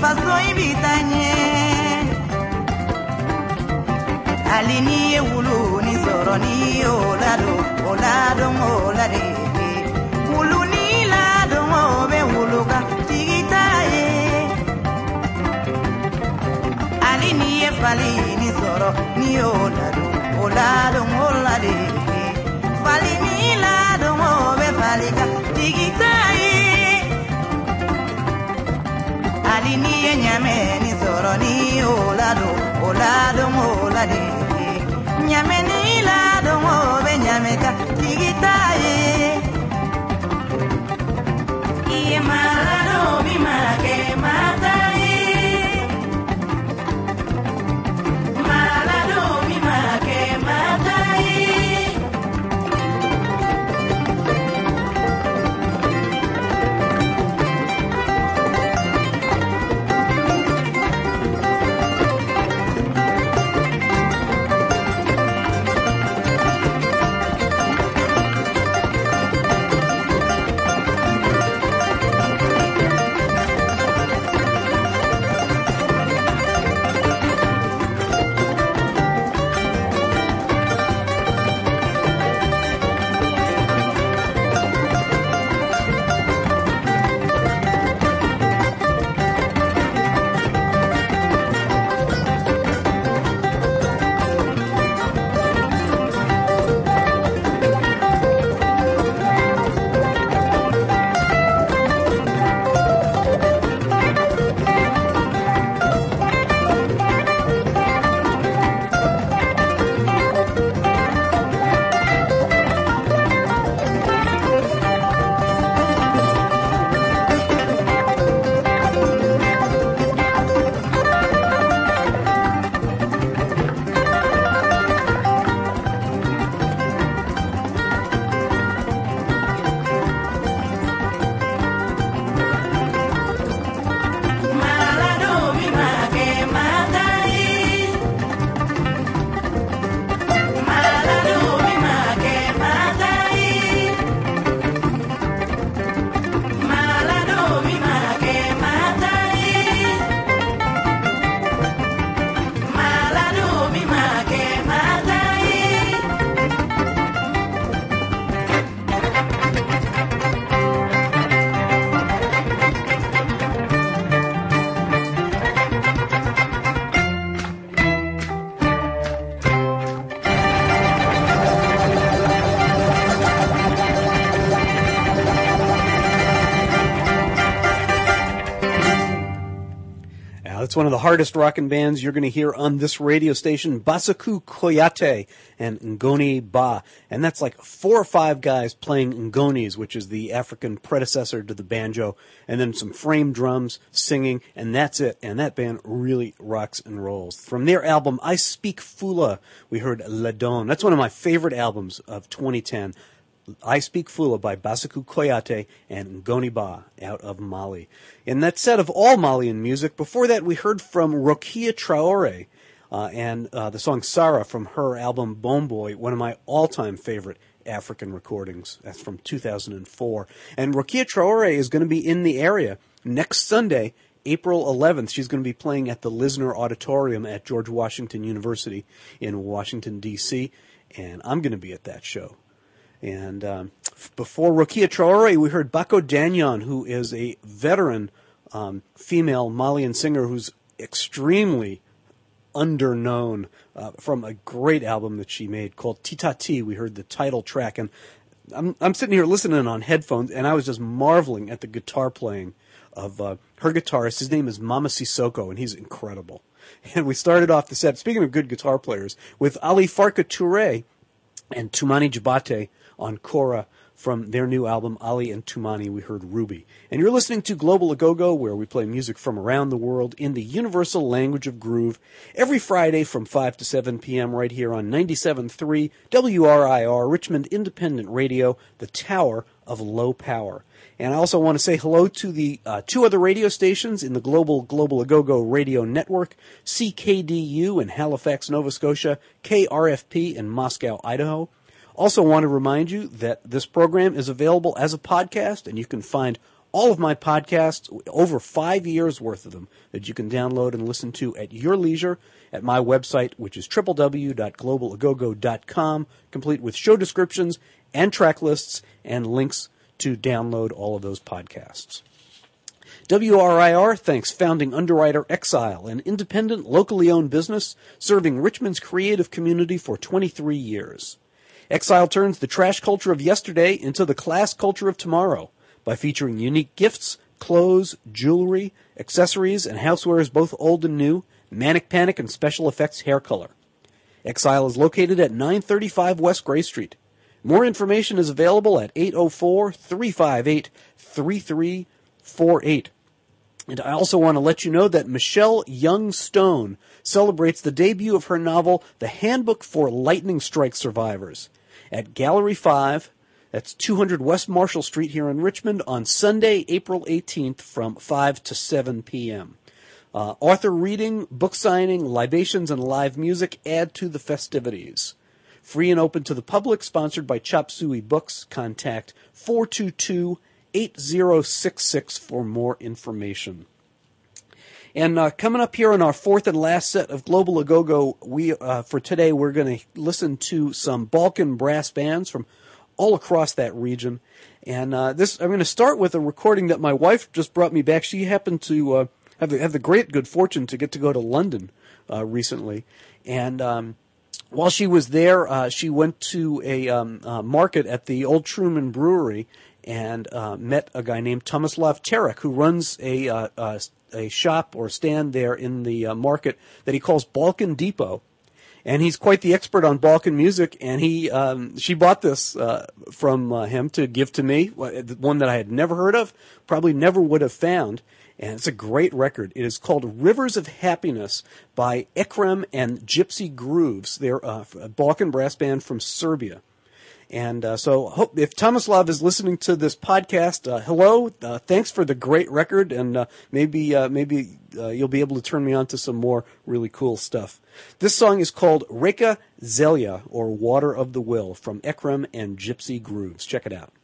paso invitañe alini ye wulu ni soro ni olado olado olade wulu ni lado be wuluka tigita ye alini ye fali ni soro ni olado olado olade fali ni lado be falika tigita ye alini ye nyame ni soro ni olado olado olade nyame ni lado be nyame ka tigita ye iye malado mi make mata ye malado mi make mata ye It's one of the hardest rockin' bands you're going to hear on this radio station, Basaku Koyate and Ngoni Ba. And that's like four or five guys playing ngonis, which is the African predecessor to the banjo, and then some frame drums, singing, and that's it. And that band really rocks and rolls. From their album, I Speak Fula, we heard Ladon. That's one of my favorite albums of twenty ten. I Speak Fula by Basaku Koyate and Ngoni Ba out of Mali. In that set of all Malian music, before that we heard from Rokia Traore uh, and uh, the song Sarah from her album Bomboy, one of my all-time favorite African recordings. That's from two thousand four. And Rokia Traore is going to be in the area next Sunday, April eleventh. She's going to be playing at the Lisner Auditorium at George Washington University in Washington, D C, and I'm going to be at that show. And um, before Rokia Traore, we heard Bako Danyon, who is a veteran um, female Malian singer who's extremely underknown uh, from a great album that she made called Titati. We heard the title track, and I'm, I'm sitting here listening on headphones, and I was just marveling at the guitar playing of uh, her guitarist. His name is Mama Sissoko, and he's incredible. And we started off the set, speaking of good guitar players, with Ali Farka Touré and Toumani Jabate on Kora from their new album, Ali and Toumani. We heard Ruby. And you're listening to Global Agogo, where we play music from around the world in the universal language of groove, every Friday from five to seven p.m. right here on ninety-seven point three W R I R, Richmond Independent Radio, the Tower of Low Power. And I also want to say hello to the uh, two other radio stations in the Global Global Agogo radio network, C K D U in Halifax, Nova Scotia, K R F P in Moscow, Idaho. Also want to remind you that this program is available as a podcast, and you can find all of my podcasts, over five years worth of them, that you can download and listen to at your leisure at my website, which is w w w dot global agogo dot com, complete with show descriptions and track lists and links to download all of those podcasts. W R I R thanks founding underwriter Exile, an independent, locally owned business serving Richmond's creative community for twenty-three years. Exile turns the trash culture of yesterday into the class culture of tomorrow by featuring unique gifts, clothes, jewelry, accessories, and housewares both old and new, Manic Panic, and special effects hair color. Exile is located at nine thirty-five West Gray Street. More information is available at eight oh four, three five eight, three three four eight. And I also want to let you know that Michelle Young Stone celebrates the debut of her novel, The Handbook for Lightning Strike Survivors, at Gallery five, that's two hundred West Marshall Street here in Richmond, on Sunday, April eighteenth from five to seven p.m. Uh, author reading, book signing, libations, and live music add to the festivities. Free and open to the public, sponsored by Chop Suey Books. Contact four two two, eight zero six six for more information. And uh, coming up here on our fourth and last set of Global Agogo, we uh, for today we're going to listen to some Balkan brass bands from all across that region. And uh, this I'm going to start with a recording that my wife just brought me back. She happened to uh, have, the, have the great good fortune to get to go to London uh, recently. And um, while she was there, uh, she went to a um, uh, market at the Old Truman Brewery and uh, met a guy named Tomislav Terek, who runs a uh, uh, a shop or stand there in the uh, market that he calls Balkan Depot. And he's quite the expert on Balkan music, and he um, she bought this uh, from uh, him to give to me, one that I had never heard of, probably never would have found, and it's a great record. It is called Rivers of Happiness by Ekrem and Gypsy Grooves. They're uh, a Balkan brass band from Serbia. And uh, so hope, if Tomislav is listening to this podcast, uh, hello, uh, thanks for the great record, and uh, maybe uh, maybe uh, you'll be able to turn me on to some more really cool stuff. This song is called Reka Zelya, or Water of the Will, from Ekrem and Gypsy Grooves. Check it out.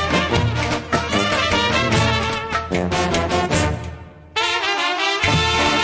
Thank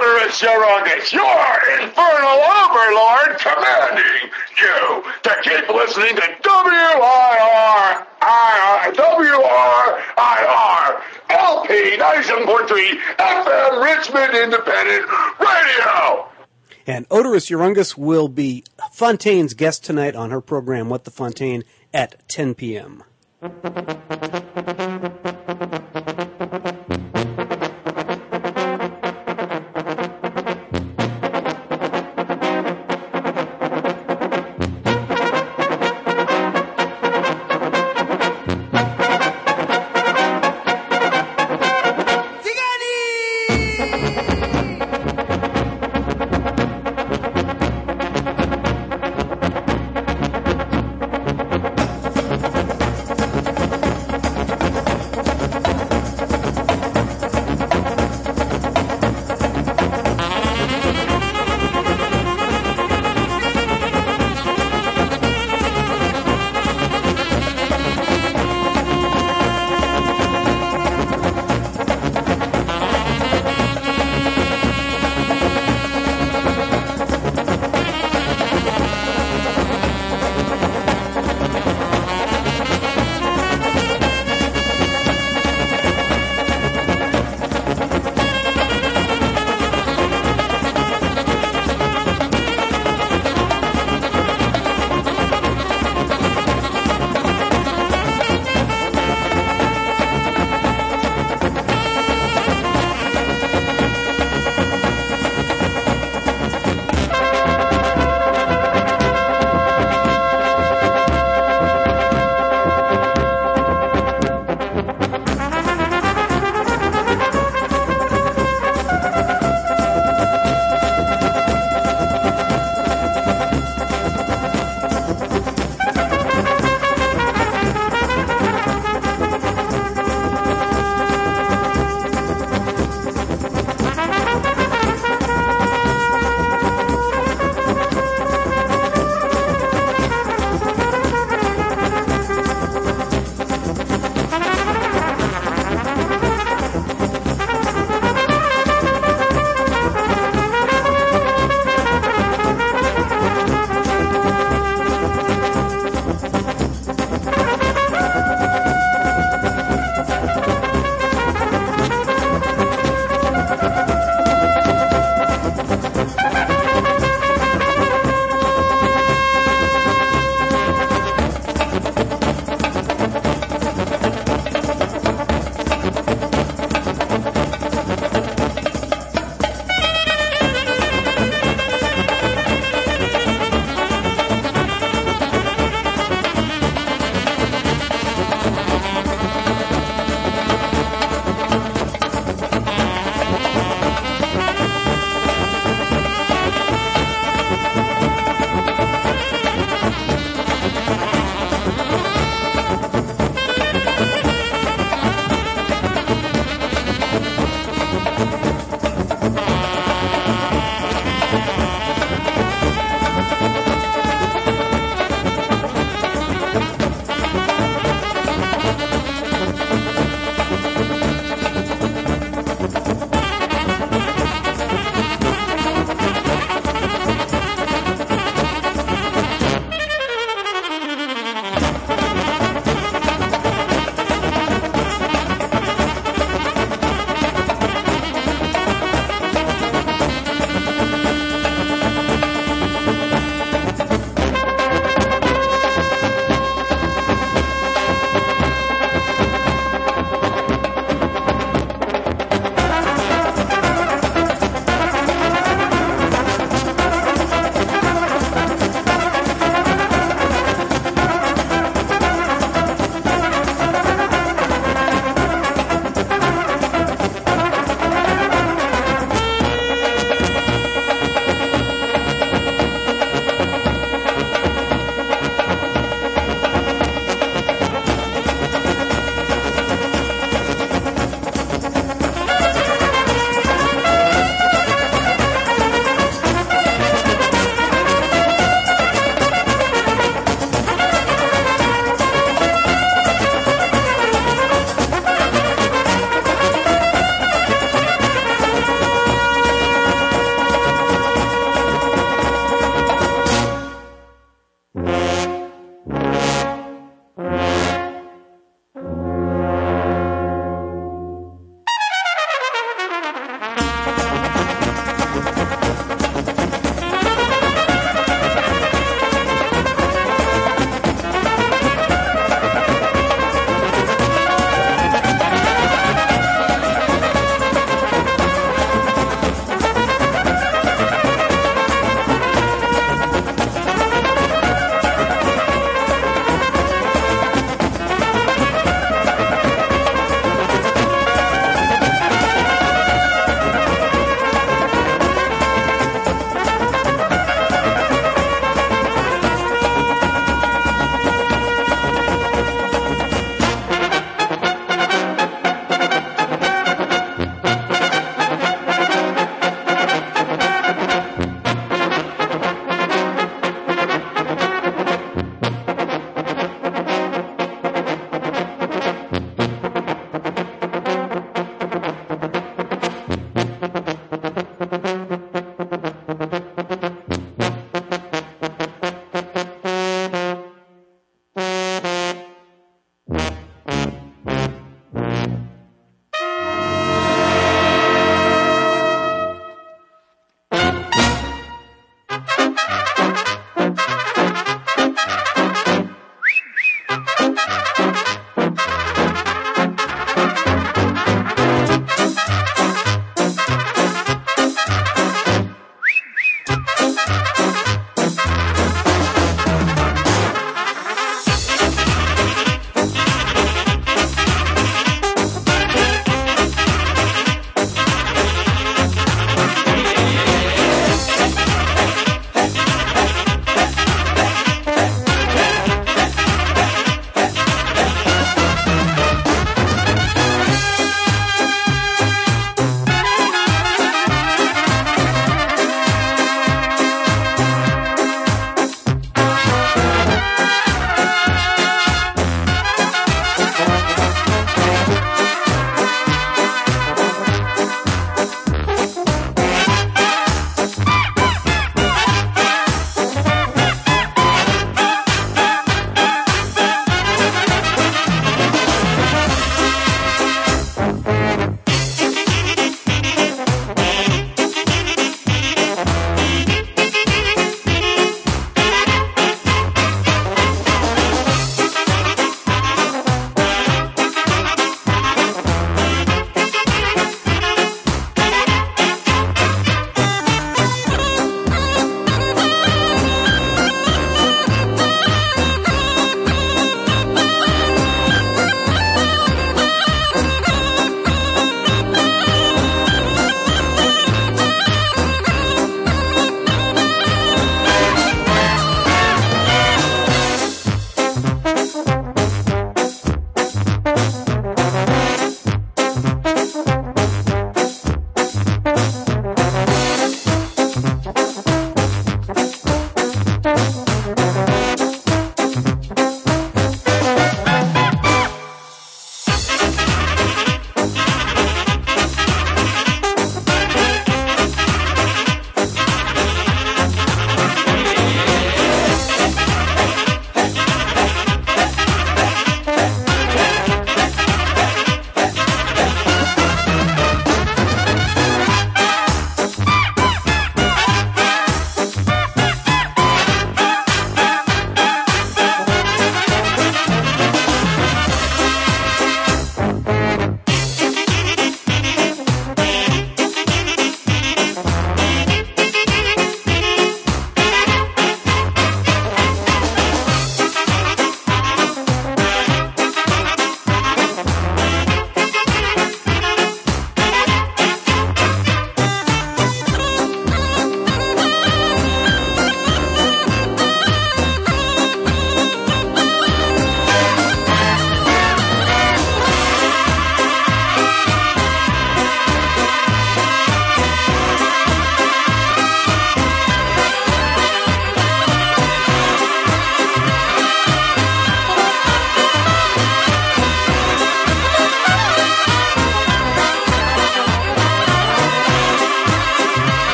Odorous Urungus, your infernal overlord, commanding you to keep listening to W I R, W R I R, L P ninety-seven point three F M Richmond Independent Radio. And Odorous Urungus will be Fontaine's guest tonight on her program, What the Fontaine, at ten p.m.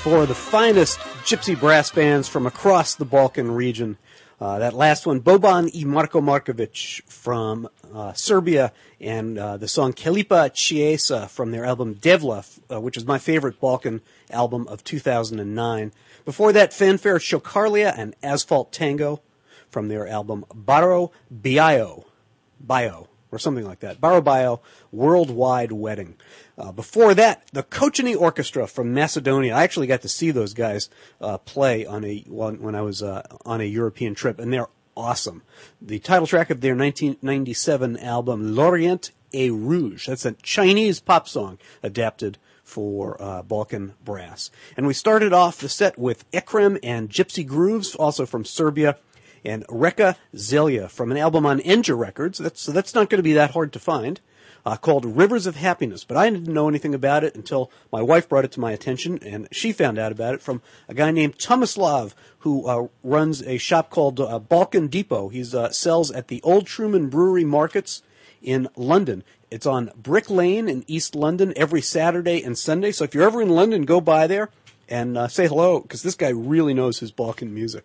four of the finest gypsy brass bands from across the Balkan region. Uh, that last one, Boban i Marko Markovic from uh, Serbia, and uh, the song Kelipa Chiesa from their album Devla, uh, which is my favorite Balkan album of two thousand nine. Before that, Fanfare Shokarlia and Asphalt Tango from their album Baro Bio, Bio, or something like that. Baro Bio, Worldwide Wedding. Uh, before that, the Kochani Orchestra from Macedonia. I actually got to see those guys uh, play on a when, when I was uh, on a European trip, and they're awesome. The title track of their nineteen ninety-seven album, L'Orient et Rouge. That's a Chinese pop song adapted for uh, Balkan brass. And we started off the set with Ekrem and Gypsy Grooves, also from Serbia, and Reka Zelja from an album on Enja Records. That's, so that's not going to be that hard to find. Uh, called Rivers of Happiness, but I didn't know anything about it until my wife brought it to my attention, and she found out about it from a guy named Tomislav, who uh, runs a shop called uh, Balkan Depot. He uh, sells at the Old Truman Brewery Markets in London. It's on Brick Lane in East London every Saturday and Sunday, so if you're ever in London, go by there and uh, say hello, because this guy really knows his Balkan music.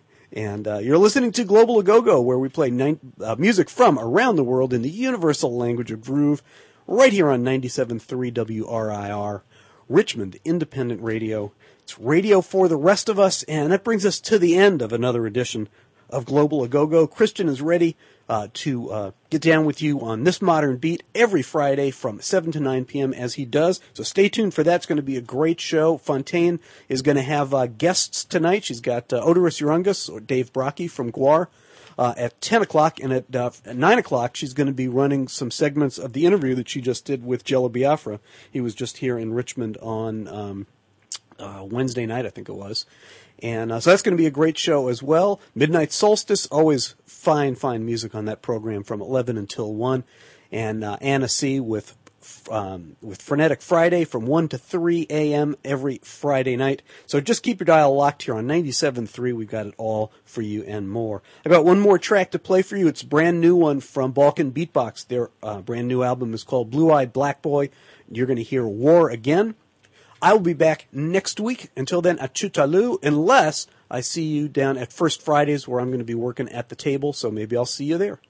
And uh, you're listening to Global A-Go-Go, where we play ni- uh, music from around the world in the universal language of groove, right here on ninety-seven point three W R I R, Richmond Independent Radio. It's radio for the rest of us, and that brings us to the end of another edition of Global A-Go-Go. Christian is ready uh, to uh, get down with you on This Modern Beat every Friday from seven to nine p.m. as he does. So stay tuned for that. It's going to be a great show. Fontaine is going to have uh, guests tonight. She's got uh, Odoris Urungus, or Dave Brockie from Gwar, uh, at ten o'clock. And at, uh, at nine o'clock, she's going to be running some segments of the interview that she just did with Jello Biafra. He was just here in Richmond on um, uh, Wednesday night, I think it was. And uh, so that's going to be a great show as well. Midnight Solstice, always fine, fine music on that program from eleven until one. And uh, Anna C. with um, with Frenetic Friday from one to three a.m. every Friday night. So just keep your dial locked here on ninety-seven point three. We've got it all for you and more. I've got one more track to play for you. It's a brand new one from Balkan Beatbox. Their uh, brand new album is called Blue Eyed Black Boy. You're going to hear War Again. I will be back next week. Until then, achutalu, unless I see you down at First Fridays, where I'm going to be working at the table, so maybe I'll see you there.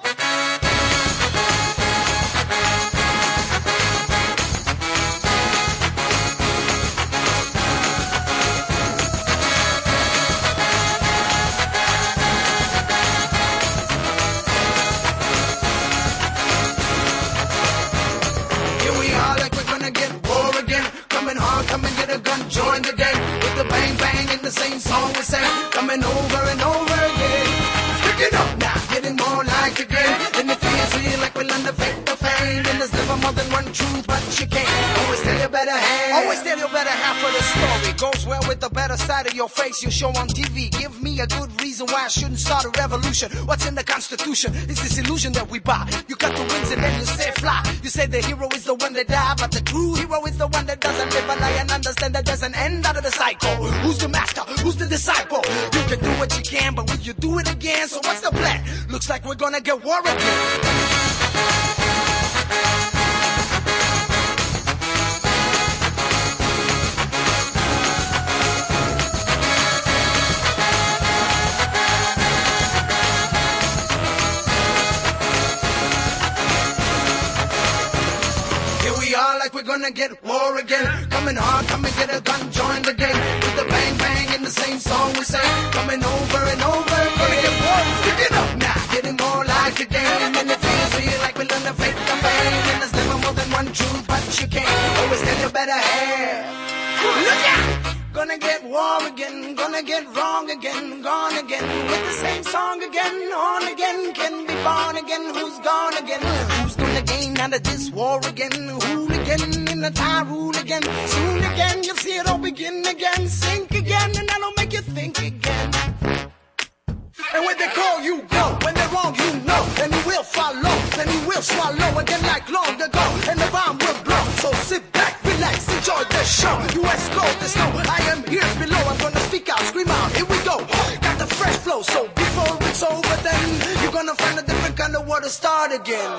Join the gang with the bang bang in the same song we sang, coming over and over again. Picking up now, getting more like again. And it feels real like we'll undertake the fame. And there's never more than one truth, but you can't always tell your better half. Always tell your better half of the story. Goes well with the better side of your face you show on T V. Give me a good reason why I shouldn't start a revolution. What's in the Constitution is this illusion that we buy. You cut the wings and then you say fly. You say the hero is the one that died, but the true hero is the one that doesn't live a lie and understand that there's an end out of the cycle. Who's the master? Who's the disciple? You can do what you can, but will you do it again? So what's the plan? Looks like we're gonna get war again. We're gonna get war again. Coming hard, come and get a gun, join the gang. With the bang bang in the same song we say. Coming over and over, gonna get war. Pick it up now, getting more like again. And it feels real like we're gonna fake the fame. And there's never more than one truth, but you can't always tell your better half. Look out! Gonna get war again, gonna get wrong again, gone again. With the same song again, on again. Can be born again, who's gone again? Who's gonna gain out of this war again? Who again in the time rule again? Soon again, you'll see it all begin again. Sink again, and that'll make you think again. And when they call, you go. When they're wrong, you know. And you will follow, then you will swallow again like long ago. And the bomb will blow. So sit back, relax, enjoy the show. U S goes the snow. I am here below. I'm gonna speak out, scream out. Here we go. Got the fresh flow. So before it's over, then you're gonna find a different kind of war to start again.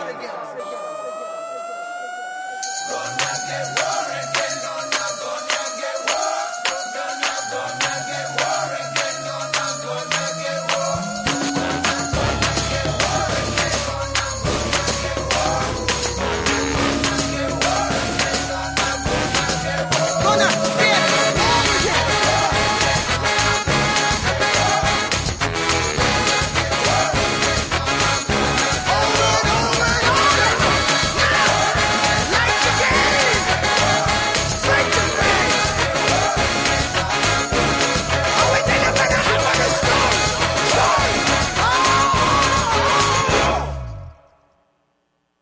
Gonna get war again. Gonna, gonna get war. now.